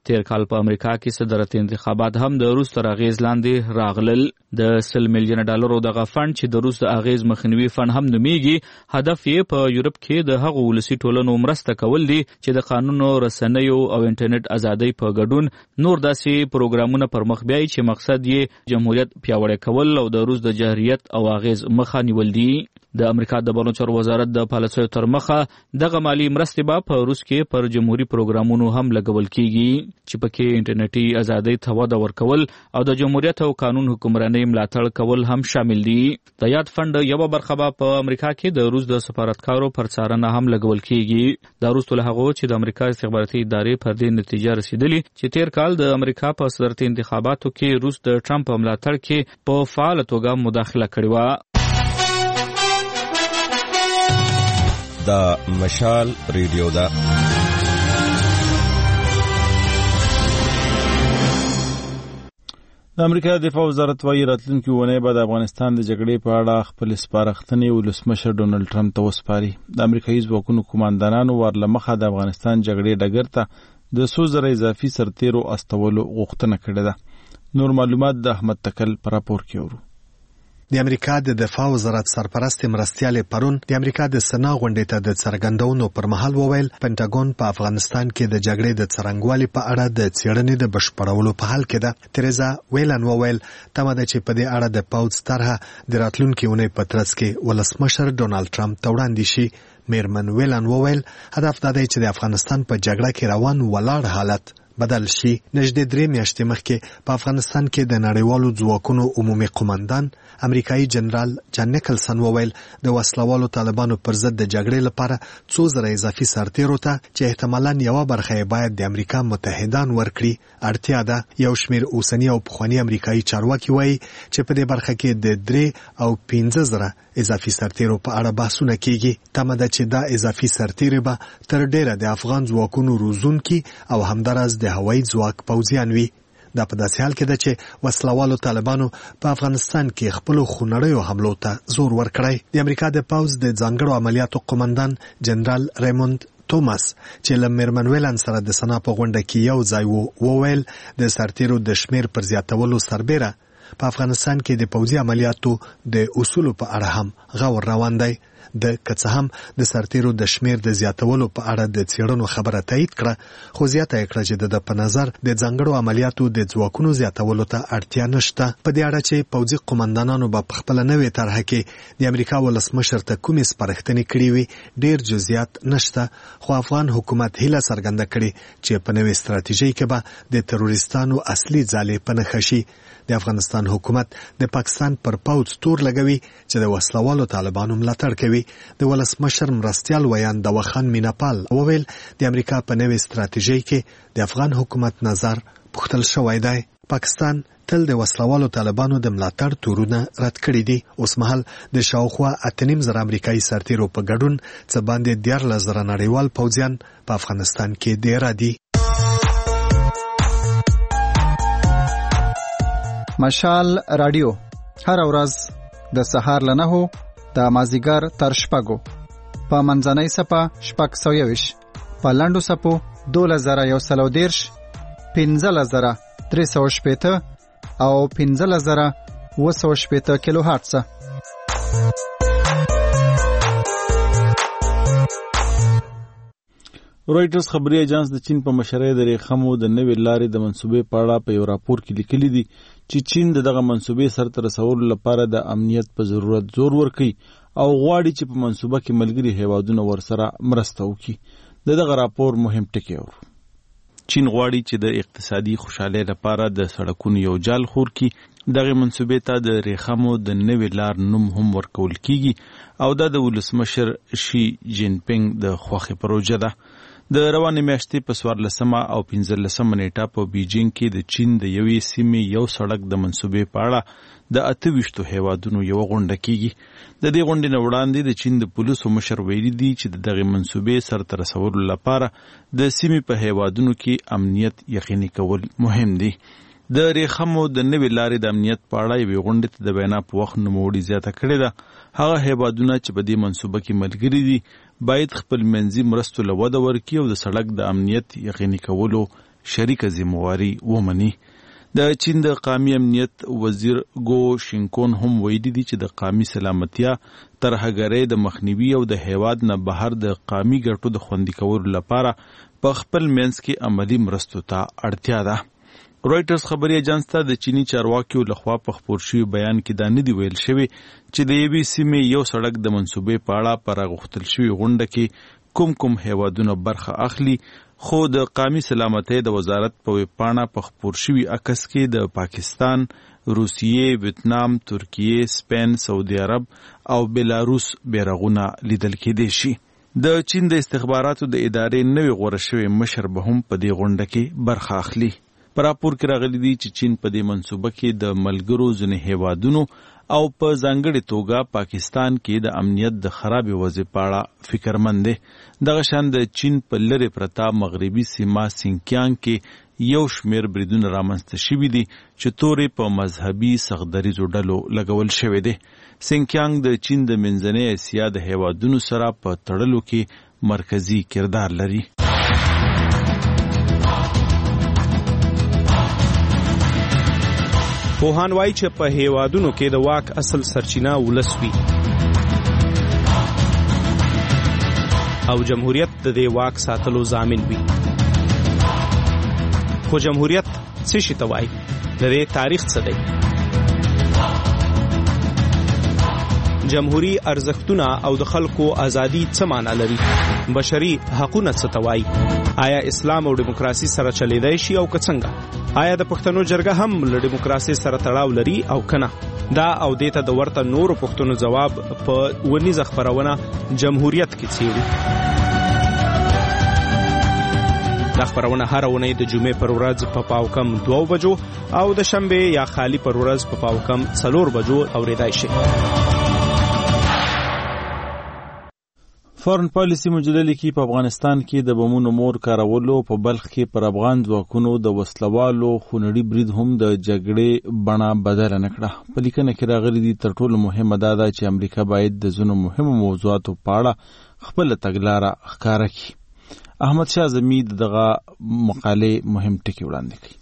تیر کال په امریکا کې صدارت انتخابات هم د روس تر اغیز لاندې راغلل. د سل میلیون ډالرو دغه فند چې د روس د اغیز مخنیوي فند هم نومیږي، هدف یې په یورپ کې د هغو ولسي ټولنو مرسته کول دي چې د قانونو، رسنیو او انټرنیټ ازادۍ په ګډون نور داسې پروګرامونه پر مخ بیایي چې مقصد یې جمهوریت پیاوړی کول او د روس د جمهوریت او اغیز مخه نیول دي. د امریکا د بهرنیو چارو وزارت د پالیسیو تر مخه دغه مالی مرستې به په روس کې پر جمهوریت پروګرامونو هم لګول کیږي چې پکې انټرنیټي ازادۍ ته وده ورکول او د جمهوریت او قانون حکمرانۍ ملاتړ کول هم شامل دي. د یاد فند یوه برخه به په امریکا کې د روس د سفارتکارو پر څارنه هم لګول کیږي. دا وروسته له هغو چې د امریکا استخباراتي ادارې پر دې نتیجه رسیدلې چې تیر کال د امریکا په صدارتي انتخاباتو کې روس د ټرمپ په ملاتړ کې په فعاله توګه مداخله کړې وه. دا مشال ریډیو ده. د امریکا دفاع وزارت وايي راتلونکي اونۍ به د افغانستان د جګړې په اړه خپل سپارښتنې ولسمشر ډونالډ ټرمپ ته وسپاري. د امریکایي ځواکونو قوماندانانو ورله مخه د افغانستان جګړې ډګر ته د څو زره اضافي سرتیرو استولو غوښتنه کړې ده. نور معلومات د احمد تکل په راپور کې اورو. د امریکا د دفاع وزارت سرپرست مرستیال پرون د امریکا د سنا غونډې ته د څرګندونو پر مهال وویل پینټاګون په افغانستان کې د جګړې د څرنګوالي په اړه د څېړنې د بشپړولو په حال کې ده. تریزا ویلن وویل تمه ده چې په دې اړه د پوځ طرحه د راتلونکي اونۍ په ترڅ کې ولسمشر ډونالډ ټرمپ ته وړاندې شي. میرمن ویلن وویل هدف دا دی چې د افغانستان په جګړه کې روان ولاړ حالت بدل شي. نږدې درې میاشتې مخکې په افغانستان کې د نړیوالو ځواکونو عمومي قومندان امریکایي جنرال جان نیکلسن وویل د وسلوالو طالبانو پر ضد د جګړې لپاره څو زره اضافي سرتیرو ته چې احتمالاً یوه برخه یې باید د امریکا متحدان ورکړي اړتیا ده. یو شمیر اوسني او پخواني امریکایي چارواکي وایي چې په دې برخه کې د درې او پنځه زره اضافي سرتیرو په اړه بحثونه کیږي. تمه ده چې دا اضافي سرتیري به تر ډیره د افغان ځواکونو روزونکي او همداراز د هوایي ځواک پوځیان وي. دا په داسې حال کې ده چې وسلوالو طالبانو په افغانستان کې خپلو خونړیو حملو ته زور ورکړی. د امریکا د پوځ د ځانګړو عملیاتو قومندان جنرال ریموند توماس چې له میرمن ویلن سره د سنا په غونډه کې یو ځای وو وویل د سرتیرو د شمیر پر زیاتولو سربیره په افغانستان کې د پوځي عملیاتو د اصولو په اړه هم غور روان دی. د کڅ هم د سرتیرو د شمیر د زیاتولو په اړه د څېړنو خبره تایید کړه، خو زیاته یې کړه چې د په نظر د ځانګړو عملیاتو د ځواکونو زیاتولو ته اړتیا نشته. په دې اړه چې پوځي قومندانانو به په خپله نوې طرحه کې د امریکا ولسمشر ته کومې سپارښتنې کړې وي ډېر جزئیات نشته، خو افغان حکومت هیله څرګنده کړې چې په نوې ستراتیژۍ کې به د تروریستانو اصلي ځالې په نښه شي. د افغانستان حکومت د پاکستان پر پوځ تور لګوي چې د وسلوالو طالبانو ملاتړ کوي. د ولسمشر مرستیال ویان د وخان میناپال وویل د امریکا په نوې ستراتیژۍ کې د افغان حکومت نظر پوښتل شوی دی. پاکستان تل د وسلوالو طالبانو د ملاتړ تورونه رد کړي دي. اوس مهال د شاوخوا اته نیم زره امریکایي سرتیرو په ګډون څه باندې دیارلس زره نړیوال پوځیان په افغانستان کې ډېره دي. مشال رادیو هر ورځ د سهار له نهو د مازیګر تر شپږو په منځنۍ سپه شپږ سوه یویشت په لنډو سپو دولس زره یو سل او دېرش پنځلس زره درې سوه شپېته او پنځلس زره اوه سوه شپېته کیلو هرټزه. رویټرز خبري اژانس د چین په مشرۍ د ریخمو د نوې لارې د منصوبې په اړه په یو راپور کې لیکلي دي چې چین د دغه منصوبې سرته رسولو لپاره د امنیت په ضرورت زور ورکوي او غواړي چې په منصوبه کې ملګري هیوادونه ورسره مرسته وکړي. د دغه راپور مهم ټکی اورو. چین غواړي چې د اقتصادي خوشحالۍ لپاره د سړکونو یو جال خور کړي. دغه منصوبې ته د ریخمو د نوې لار نوم هم ورکول کیږي او دا د ولسمشر شي جین پینګ د خوښې پروژه ده. د روانې میاشتې په څوارلسمه او پنځلسمه نیټه په بیجینګ کې د چین د یوې سیمې یو سړک د منصوبې په اړه د اته ویشتو هیوادونو یوه غونډه کیږي. د دې غونډې نه وړاندې د چین د پولیسو مشر ویلي دي چې د دغې منصوبې سرته رسولو لپاره د سیمې په هیوادونو کې امنیت یقیني کول مهم دي. د ریخمو د نوې لارې د امنیت په اړه یوې غونډې ته د وینا په وخت نوموړي زیاته کړې ده. هغه هیوادونه چې په دې منصوبه کې ملګري دي باید خپل منځي مرستو له وده ورکړي او د سړک د امنیت یقیني کولو شریک ذمہواری ومني. د چین د قومي امنیت وزیر ګو شینکون هم ویلي دي چې د قومي سلامتیا ترهګرۍ د مخنیوي او د هیواد نه بهر د قومي ګټو د خوندي کولو لپاره په خپل منځ کې عملی مرستو ته اړتیا ده. رویټرز خبري اژانس ته د چینی چارواکیو لخوا په خپور شوي بیان کې دا نه دی ویل شوی چې د یوې سیمې یو سړک د منصوبې په اړه پر غوښتل شوي غونډه کې کوم کوم هیوادونه برخه اخلي، خو د قومي سلامتۍ د وزارت په ویبپاڼه په خپور شوي عکس کې د پاکستان، روسیې، ویتنام، ترکیې، سپین، سعودي عرب او بیلاروس بیرغونه لیدل کېدای شي. د چین د استخباراتو د ادارې نوې غوره شوی مشر به هم په دې غونډه کې برخه اخلي. په راپور کې راغلي دي چې چین په دې منصوبه کې د ملګرو ځینې هیوادونو او په ځانګړې توګه پاکستان کې د امنیت د خرابې وضع په اړه فکرمند دی. دغه شان د چین په لرې پرته مغربي سیمه سینکیانګ کې یو شمیر بریدونه رامنځته شوي دي چې تورې په مذهبي سختدریزو ډلو لګول شوی دی. سینکیانګ د چین د منځنۍ اسیا د هیوادونو سره په تړلو کې مرکزی کردار لري. پوهان وایي چې په هیوادونو کې د واک اصل سرچینه ولس وي او جمهوریت د دې واک ساتلو ضامن وي. خو جمهوریت څه شي ته وایي؟ د دې تاریخ څه دی؟ جمهوری ارزښتونه او د خلکو ازادي څه معنا لري؟ بشري حقوقونه څه ته وایي؟ آیا اسلام او دیموکراسي سره چلیدای شي او که څنګه؟ آیا د پښتنو جرګه هم له دیموکراسي سره تړاو لري او کنه؟ دا او دیته د ورته نورو پښتنو جواب په ونیزه خبرونه جمهوریت کې څیړي. دا خبرونه هر ونې د جمعې پر ورځ په پاو کم دوه بجو او د شنبه یا خالی پر ورځ په پاو کم څلور بجو اوریدای شي. فارن پالیسی مجله کې په افغانستان کې د بمونو مور کارولو په بلخ کې پر افغان ځواکونو د وسلوالو خونړي برید هم د جګړې بڼه بدله نه کړه. په لیکنه کې راغلي دي تر ټولو مهمه دا ده چې امریکا باید د ځینو مهمو موضوعاتو په اړه خپله تګلاره ښکاره کړي. احمد شاه زمي دغه مقالې مهم ټکي وړاندې کړي.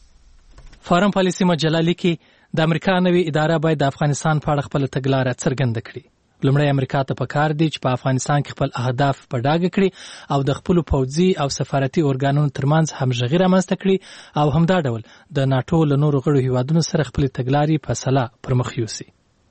فارن پالیسی مجله لیکي د امریکا نوې اداره باید د افغانستان په اړه خپله تګلاره څرګنده کړي. لومړی امریکا ته پکار دی چې په افغانستان کې خپل اهداف په ډاګه کړي او د خپل پوځي او سفارتي ارګانونو ترمنځ همغږي رامنځته کړي او همدا ډول د ناتو له نورو غړو هیوادونو سره خپل تګلارې په سلا پر مخ یوسي.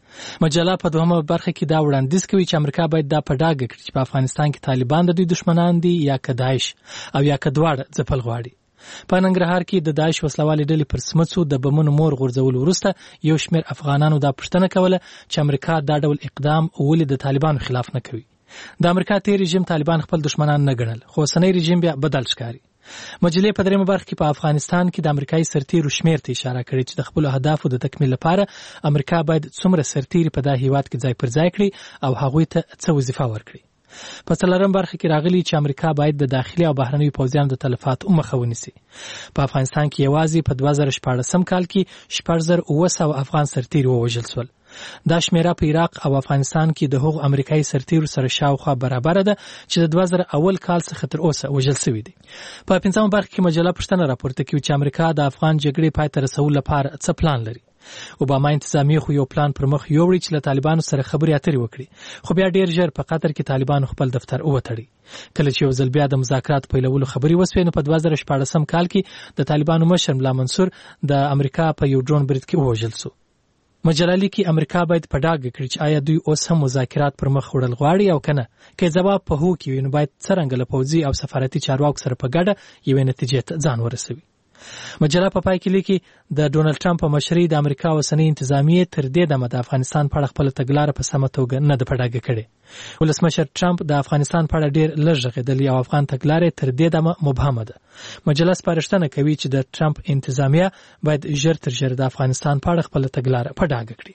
مجله په دوهمه برخه کې دا وړاندیز کوي چې امریکا باید دا په ډاګه کړي چې په افغانستان کې طالبان د دوی دشمنان دي یا که داعش او یا که دواړه ځپل غواړي. په ننګرهار کې د داعش وسلوالې ډلې پر سمڅو د بمونو مور غورځولو وروسته یو شمېر افغانانو دا پوښتنه کوله چې امریکا دا ډول اقدام ولې د طالبانو خلاف نه کوي. د امریکا تیر رژیم طالبان خپل دشمنان نه ګڼل، خو اوسنی رژیم بیا بدل ښکاري. مجلې په درېیمه برخه کې په افغانستان کې د امریکایي سرتیرو شمېر ته اشاره کړې چې د خپلو اهدافو د تکمیل لپاره امریکا باید څومره سرتیري په دا هیواد کې ځای پر ځای کړي او هغوی ته څه وظیفه ورکړي. په څلورم برخه کې راغلي چې امریکا باید د داخلي او بهرنیو پوځیانو د تلفاتو مخه ونیسي. په افغانستان کې یوازې په دوه زره شپاړسم کال کې شپږ زره اوه سوه افغان سرتیري ووژل شول. دا شمیره په عراق او افغانستان کې د هغو امریکایي سرتیرو سره شاوخوا برابره ده چې د دوه زره اول کال څخه تر اوسه وژل شوي دي. په پنځمه برخه کې مجله پوښتنه راپورته کوي چې امریکا د افغان جګړې پای ته رسولو لپاره څه پلان لري. اوباما انتظامیه خو یو پلان پر مخ یوړی چې له طالبانو سره خبرې اترې وکړي، خو بیا ډیر ژر په قطر کې طالبانو خپل دفتر وتړي. کله چې یو ځل بیا د مذاکرات پیلولو خبرې وسوې نو په دوه زره شپاړسم کال کې د طالبانو مشر ملا منصور د امریکا په یو ډرون برید کې ووژل شو. مجله لیکي امریکا باید په ډاګه کړي چې آیا دوی اوس هم مذاکرات پر مخ وړل غواړي او کنه. که ځواب په هو کې وي نو باید څرنګه له پوځي او سفارتي چارواکو سره په ګډه یوې نتیجې ته ځان ورسوي. مجله په پای کې لیکي د ډونالډ ټرمپ په مشرۍ د امریکا اوسنۍ انتظامیه تر دې دمه د افغانستان په اړه خپل تګلاره په سمه توګه نه ده په ډاګه کړې. ولسمشر ټرمپ د افغانستان په اړه ډېر لږ غږېدلی او افغان تګلاره تر دې دمه مبهمه ده. مجله سپارښتنه کوي چې د ټرمپ انتظامیه باید ژر تر ژره د افغانستان په اړه خپل تګلاره په ډاګه کړي.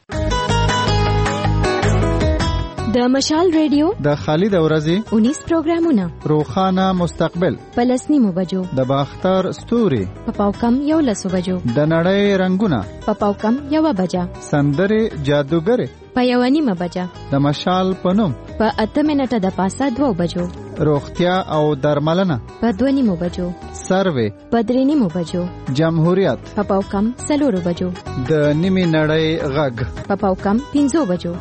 د مشال ریډیو د خالد ورځي اونیس پروګرامونه روخانه مستقبل پلسنیمو بجو د باختر ستوري په پاوکم یو لسو بجو د نړۍ رنگونه په پاوکم یو بجا سندره جادوګر په یو نیمه بجا د مشال پنوم په اته منټه د پاسه دوه بجو روغتیا او درملنه په دوه نیمو بجو، سروې په درې نیمو بجو، جمهوریت په پاو کم څلورو بجو، د نیمې نړۍ غږ په پاو کم پنځو بجو.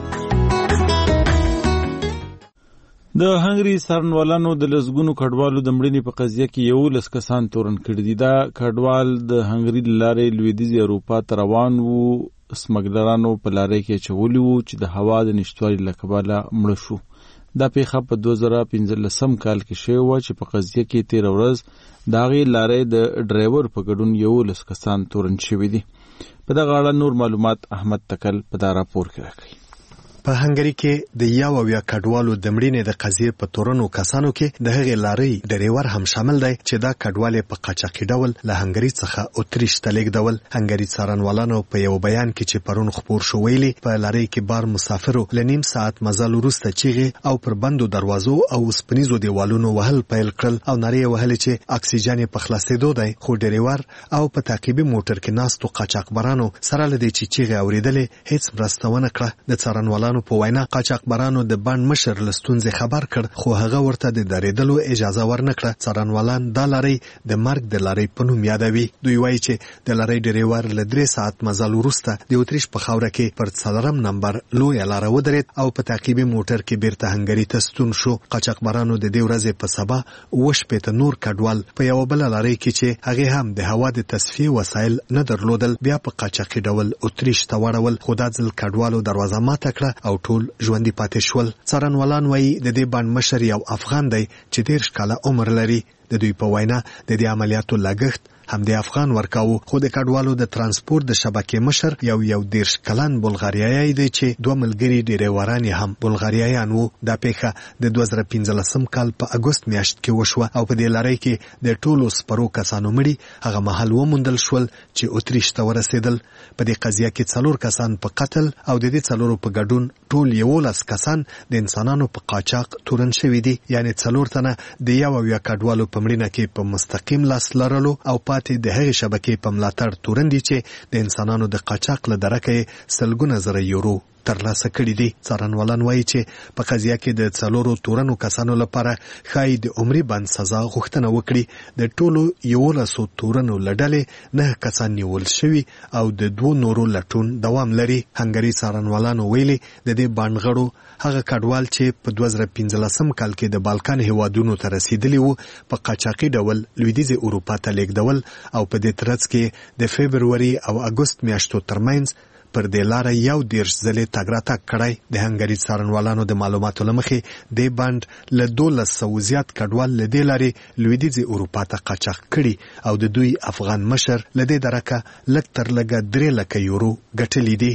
د هنګري څارنوالانو د لسګونو کډوالو د مړینې په قضیه کې یولس کسان تورن کړي دي. دا کډوال د هنګري له لارې لویدیځې اروپا ته روان وو. سمګلرانو په لارې کې اچولي وو چې د هوا د نشتوالي له کبله مړه شو. دا پیښه په دوه زره پنځلسم کال کې شوې وه چې په قضیه کې تېره ورځ د هغې لارې د ډرایور په ګډون یولس کسان تورن شوي دي. په دغه اړه نور معلومات احمد تکل په دا راپور کې راکوي. په هنګري کې د یو اویا کډوالو د مړینې د قضیې په تورنو کسانو کې د هغې لارۍ ډریور هم شامل دی چې دا کډوال په قاچاقي ډول له هنګري څخه اتریش ته لیږدول. هنګري څارنوالانو په یو بیان کې چې پرون خپور شو ویلي په لارۍ کې بار مسافرو له نیم ساعت مزل وروسته چیغې او پر بندو دروازو او اوسپنیزو دیوالونو وهل پیل کړل او نارې وهلې چې اکسیجن په خلاصېدو دی، خو ډریور او په تعقیبي موټر کې ناستو قاچاقبرانو سره له دې چې چیغې اورېدلې هیڅ مرسته ونه کړه. د څارنوالانو په وینا قاچاقبرانو د بند مشر له ستونزې خبر کړ، خو هغه ورته د درېدلو اجازه ورنکړه. څارنوالان دا لارۍ د مرګ د لارۍ په نوم یادوي. دوی وایي چې د لارۍ ډریور له درې ساعت مزل وروسته د اتریش په خاوره کې پر څلورم نمبر لویه لاره ودرېد او په تعقیبي موټر کې بیرته هنګري ته ستون شو. قاچاقبرانو د دې ورځې په سبا اوه شپېته نور کډوال په یوه بله لارۍ کې چې هغې هم د هوا د تصفیې وسایل نه درلودل بیا په قاچاقي ډول اتریش ته واړول، خو دا ځل کډوالو دروازه ماته کړه او ټول ژوندي پاتې شول. څارنوالان وایي د دې بند مشر یو افغان دی چې دېرش کاله عمر لري. د دوی په وینا د دې عملیاتو لګښت هم د افغان ورکاوه، خو د کډوالو د ترانسپورت د شبکې مشر یو یو دېرش کلن بلغاریایی دی چې دوه ملګري ډریوران یې هم بلغاریایان وو. دا پیښه د دوه زره پنځلسم کال په اګوست میاشت کې وشوه او په دې لارۍ کې د ټولو سپرو کسانو مړي هغه مهال وموندل شول چې اتریش ته ورسېدل. په دې قضیه کې څلور کسان په قتل او د دې څلورو په ګډون ټول یولس کسان د انسانانو په قاچاق تورن شوي دي. یعنی څلور تنه د یو اویا کډوالو په مړینه کې په مستقیم لاس لرلو او پاتې د هغې شبکې په ملاتړ تورن دي چې د انسانانو د قاچاق له درکه یې سلګونه زره یورو ترلاسه کړي دي. څارنوالان وایي چې په قضیه کې د څلورو تورنو کسانو لپاره ښایي د عمري بند سزا غوښتنه وکړي. د ټولو یولسو تورنو له ډلې نه کسان نیول شوي او د دوو نورو لټون دوام لري. هنګري څارنوالانو ویلي د دې بند غړو هغه کډوال چې په دوه زره پنځلسم کال کې د بالکان هیوادونو ته رسیدلي وو په قاچاقي ډول لویدیځې اروپا ته لیږدول او په دې ترڅ کې د فبروري او اګوست میاشتو ترمنځ پر دې لاره یو دېرش ځلې تګ راتګ کړی. د هنګري څارنوالانو د معلوماتو له مخې دې بند له دولس سوه زیات کډوال له دې لارې لویدیځې اروپا ته قاچاق کړي او د دوی افغان مشر له دې درکه لږ تر لږه درې لکه یورو ګټلي دي.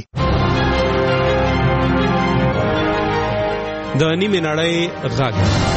د نیمې نړۍ غږ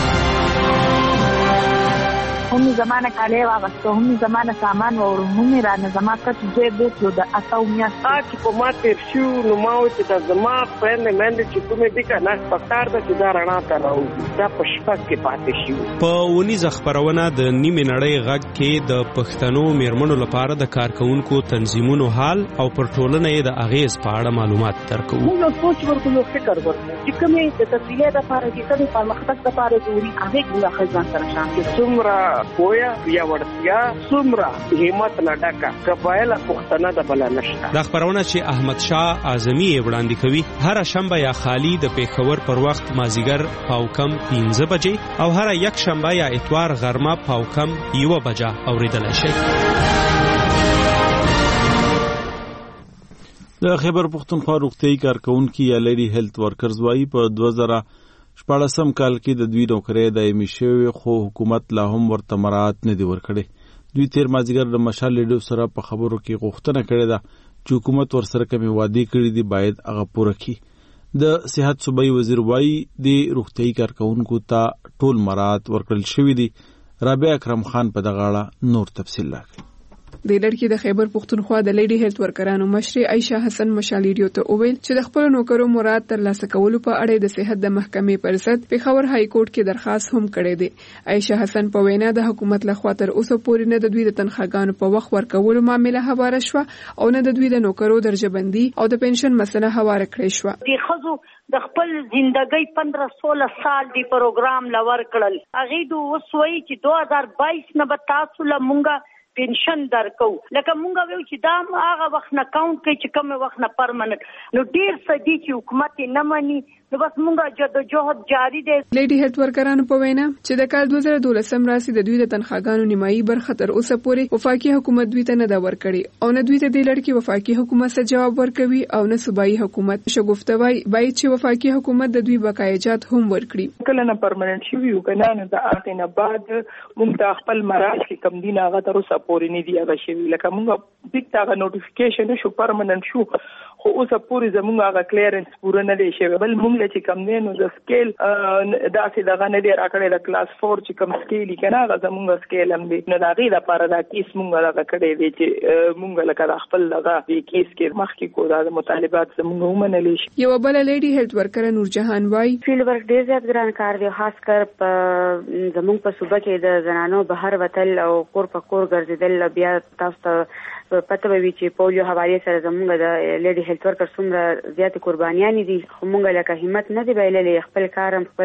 هم زمانه کاله واغسته هم زمانه سامان و هم رانه زما کټ دې بوتلو د اتاو میاشت چې په ما تیر شو نو ما و چې د زما فرند مند چې کومې دي کنه پکار د چې دا رڼا ته راوځي دا په شپه کې پاتې شو. په ونیزه خپرونه د نیمې نړۍ غږ کې د پښتنو میرمنو لپاره د کارکونکو تنظیمونو حال او پر ټولنه یې د اغیز په اړه معلومات درکوو. موږ سوچ ورکو نو فکر ورکو چې کومې د تفصیلي د لپاره چې کومې پرمختګ لپاره ضروري هغه ګله خزان سره شان کې څومره پویا یا ورتیا څومره همت نه ډکه قبایل پښتنه د بل نشته. دا خبرونه چې احمد شاه اعظمي وړاندې کوي هر شنبه یا خالی د پیښور پر وخت مازیګر پاو کم پنځه بجې او هر یک شنبه یا اتوار غرمه پاو کم یو بجه اوریدل شي. د خیبر پښتونخوا روغتیايي کارکونکي یا لیډي هیلث ورکرز وايي په دوه زره شپاړسم کال کې د دوی نوکرۍ دایمي شوې خو حکومت لا هم ورته مراعات نه دی ورکړی. دوی تیر مازیګر د مشال لیډو سره په خبرو کې غوښتنه کړې ده چې حکومت ورسره کومې وعدې کړې دي باید هغه پوره کړي. د صحت صوبایي وزیر وايي د روغتیايي کارکونکو ته ټول مراعات ورکړل شوي دي. رابعه اکرم خان په دغه اړه نور تفصیل راکړي. د لړکی د خیبر پښتونخوا د لیډي هیلث ورکرانو مشر عائشہ حسن مشال ریډیو ته وویل چې د خپل نوکرو مراد ترلاسه کولو په اړه د صحت د محکمې پر ضد پېښور های کورټ کې درخواست هم کړی دی. عائشہ حسن په وینا د حکومت لخوا تر اوسه پورې نه د دوی د تنخواګانو په وخت ورکولو معاملې هواره شوه او نه د دوی د نوکرو درجه‌بندي او د پنشن مسله هواره کړې شوه. د خزو د خپل ژوندۍ پندرہ سولہ سال دی پروګرام لور کړل اغه دوه وسوي چې دو هزار بائیس نه به تاسو له مونږه پنشن درکو لکه مونږ ویو چې دا هغه وخت نه کاونټ کوي چې کوم وخت نه پرمننت نو ډیر سدي چې حکومت نه مانی نو بس مونږه جدوجہد جاری دی. لیډي هیلث ورکرانو په وینا چې د کال دوه زره دولسم راسي د دوی د تنخواګانو نیمایي برخه تر اوسه پورې وفاقي حکومت دوی ته نه دا ورکړي او نه دوی ته د لړکی وفاقي حکومت څخه جواب ورکوي او نه صوبایي حکومت شګفته وای باید چې وفاقي حکومت د دوی بقایجات هم ورکړي. کله نه پرمننت شي یو کنه نه د اته بعد مونږ ته خپل مراج کې کم دین هغه تر اوسه پورې نه دی هغه شي لکه مونږ بیگ تا نوټیفیکیشن شو پرمننت شو خو اوسه پورې زمونږ هغه کلیرنس پوره نه دی شوی بل مونږ چې کم نه نو د سکیل داسې دغه نه دی راکړی د کلاس فور چې کم سکیل کنه هغه زمونږ سکیل هم دی نو دا غي د لپاره دا کیس مونږ هغه کړی دی چې مونږ لکه خپل هغه د کیس کې مخکې کو دا مطالبات زمونږ ومنل شي. یو بل لیډي هیلث ورکر نور جهان وای فیلډ ورک ډیر زیات ګران کار دی خاص کر په زمونږ په صوبه کې د زنانو بهر وتل او کور په کور ګرځیدل بیا تاسو ته پته وی چې پولیو حواله سره زمونږ د لیډي هیلث ورکر څومره زیات قربانیان دي خو مونږ لکه همت نه دی ویلې خپل کارم خپل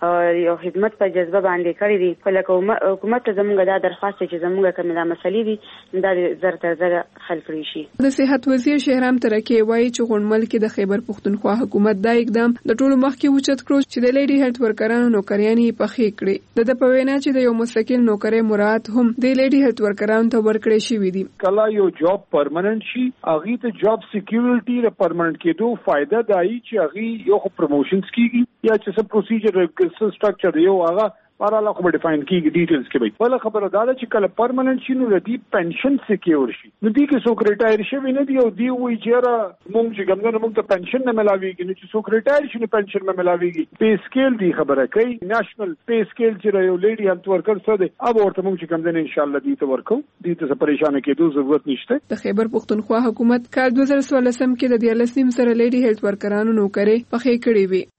یو خدمت په جذبه باندې کړی دی خپل حکومت ته زمونږ دا درخواست چې زمونږ کوم د مسلې دي دا زر تر زر حل کړی شي. د صحت وزیر شهرام ترکی وایي چې غونډمل کې د خیبر پښتونخوا حکومت دا اقدام د ټولو مخکې اوچت کړو چې د لیډي هیلث ورکرانو نوکریانې پخې کړي د په وینا چې د یو مستقل نوکرۍ مراد هم د لیډي هیلث ورکرانو ته ورکړی شوی دی. کله یو جاب پرمننت شي اغه ته جاب سکیورټي ر پرمننت کېدو فائدہ دای چې اغه یو پروموشنز کیږي یا چې څه پروسیجر سټرکچر یو هغه پراله خو ډیفاین کیږي ډیټیلز کې به بل خبره دا ده چې کله پرمننت شي نو د پنشن سکیور شي نو دی کې څوک ریټایر شي نه دی او دی وی چیرې مونږ چې ګمنه مونږ ته پنشن نه ملاويږي نو چې څوک ریټایر شي نو پنشن نه ملاويږي پی سکیل دی خبره کوي نېشنل پی سکیل چې یو لیډي هیلث ورکر سره دی اب ورته مونږ چې ګمنه ان شاء الله دی ته ورکو دی ته پریشان کېدو ضرورت نشته. د خیبر پښتونخوا حکومت کال دوه زره څوارلسم کې د دیارلسم سره لیډي هیلث ورکرانو نوکرۍ پخې کړې وي.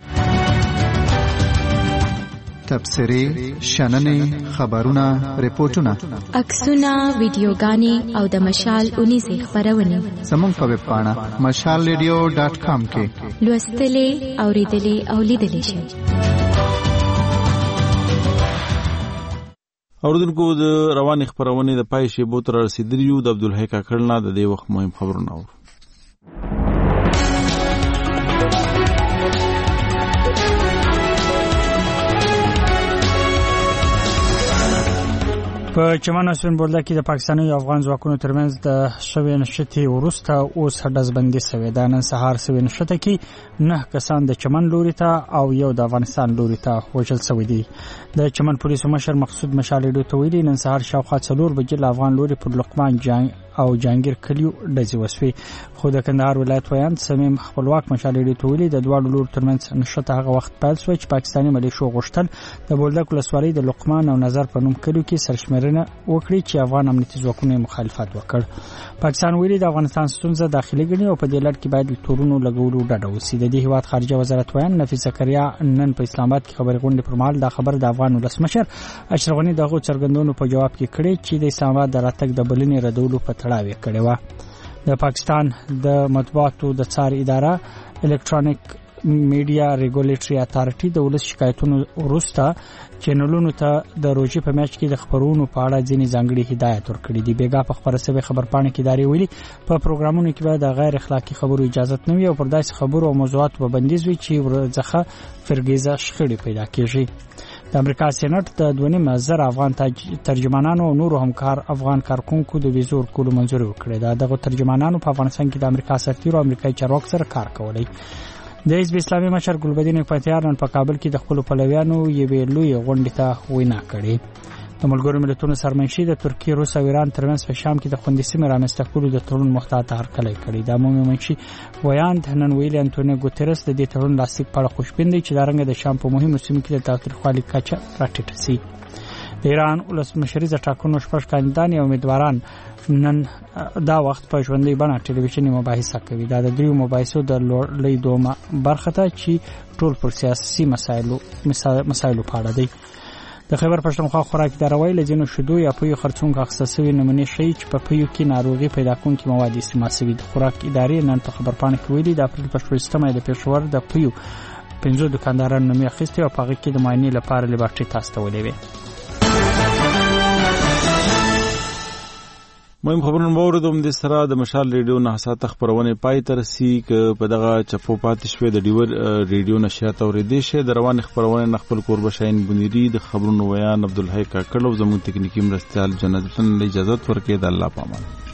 تبصرې شننې خبرونه ریپورتونه عکسونه ویډیوګانې او د مشال اونیزه خبرونه زموږ په ویب پاڼه مشال ریډیو ډاټ کام کې لوستلې اوریدلې او لیدلې شئ. اوردونکو د رواني خبرونه د پای شی بوتر رسیدلیو د عبدالحی کاکړنا د دې وخت مهم خبرونه و. په چمن اسوین بولده کې د پاکستاني او افغان ځواکونو ترمنځ د شوې نشټې وروسته اوس ډزبندي شوې ده. نن سهار شوې نشټه کې نه کسان د چمن لوري ته او یو د افغانستان لوري ته وژل شوي دي. د چمن پولیسو مشر مقصود مشال ریډیو ته ویلي نن سهار شاوخوا څلور بجې له افغان لوري پر لقمان جنگ او جانگیر کلیو ډزې وسوې خو د کندهار ولایت ویاند سمیم خپلواک مشال ریډیو ته ویلي د دواړو لورو ترمنځ نشټه هغه وخت پیل شوه چې پاکستاني ملیشو غوښتل د بولدک ولسوالۍ د لقمان او نظر په نوم کلیو کې سرشمېرنه وکړي چې افغان امنیتي ځواکونو مخالفت وکړ. پاکستان ویلي د افغانستان ستونزه داخلي ګڼي او په دې لړ کې باید تورونو لګولو ډډه وشي. د دې هیواد خارجه وزارت ویاند نفیس زکریا نن په اسلام آباد کې خبري غونډې پر مهال دا خبر د افغان ولسمشر اشرف غني دغه څرګندونو په جواب کې کړی چې د اسلام آباد د راتګ د بلنې ردولو په تړاو یې کړی و. د پاکستان د مطبوعاتو د څار اداره الکترونیک میډیا ریګولیټری اتارټي د ولس شکایتونو وروسته چینلونو ته د روزي په میاشت کې د خبرونو په اړه ځینې ځانګړي هدایت ورکړي دي. بیګا په خبره سوي خبرپاڼه کې داري ویلي په پروګرامونو کې باید د غیر اخلاقی خبرو اجازه نه وي او پر داسې خبرو او موضوعاتو په بندیز وي چې ورڅخه فرګیزه شخړې پیدا کیږي. د امریکا سېنات د دوه نیم زره افغان ترجمانانو او نورو همکار افغان کارکونکو د ویزو ورکولو منظوري وکړه. دا دغه ترجمانانو په افغانستان کې د امریکا سفیر او امریکایي چارواکو سره کار کولی. د حزب اسلامي مشر ګلبدین اکباتیار نن په کابل کې د خپل پلویانو یوې لوی غونډې ته وینا کړې. د ملګرو ملتونو سرمنشي د ترکیه روس او ایران ترمنځ په شام کې د خوندې سیمې رامنځته کولو د تړون محتاط هرکلی کړی. د عمومي منشي ویاند نن ویلي انټونیو ګوتریس د دې تړون لاسلیک په اړه خوشبین دی چې دا رنګ د شام په مهمو سیمو کې د تاوتریخوالي کچه راټیټه شي. د ایران ولسمشریزه ټاکنو شپږ کاندیدان او امیدواران نن دا وخت په ژوندۍ بڼه ټلویزیوني مباحثه کوي. دا د دریو مباحثو د لوړلۍ دومه برخه ده چې ټول پر سیاسي مسایلو مسایلو په اړه دی. د خیبر پښتونخوا خوراکي ادارې له ځینو شیدو یا پویو خرڅونکو اخیستل شوي نمونې ښیي چې په پویو کې ناروغي پیدا کوونکي مواد استعمال شوي. د خوراکي ادارې نن په خبرپاڼه کې ویلي د اپریل په شپږمه د پېښور د پویو پنځو دکاندارانو نومې اخیستې او په هغه کې د معاینې لپاره لیبارټري تاسو ته ولې وي. مهم خبرونه موردوم د سره د مشال ریډیو نه حساسه خبرونه پای تر سي ک په دغه چپو پاتې شوې د ډیور ریډیو نشریات اوریدې شه د روان خبرونه نخپل قرب شاین بنيري د خبرونو ویان عبدالحی کاکړ او زموږ تکنیکی مرستيال جنت اجازه ورکړي د الله پامان.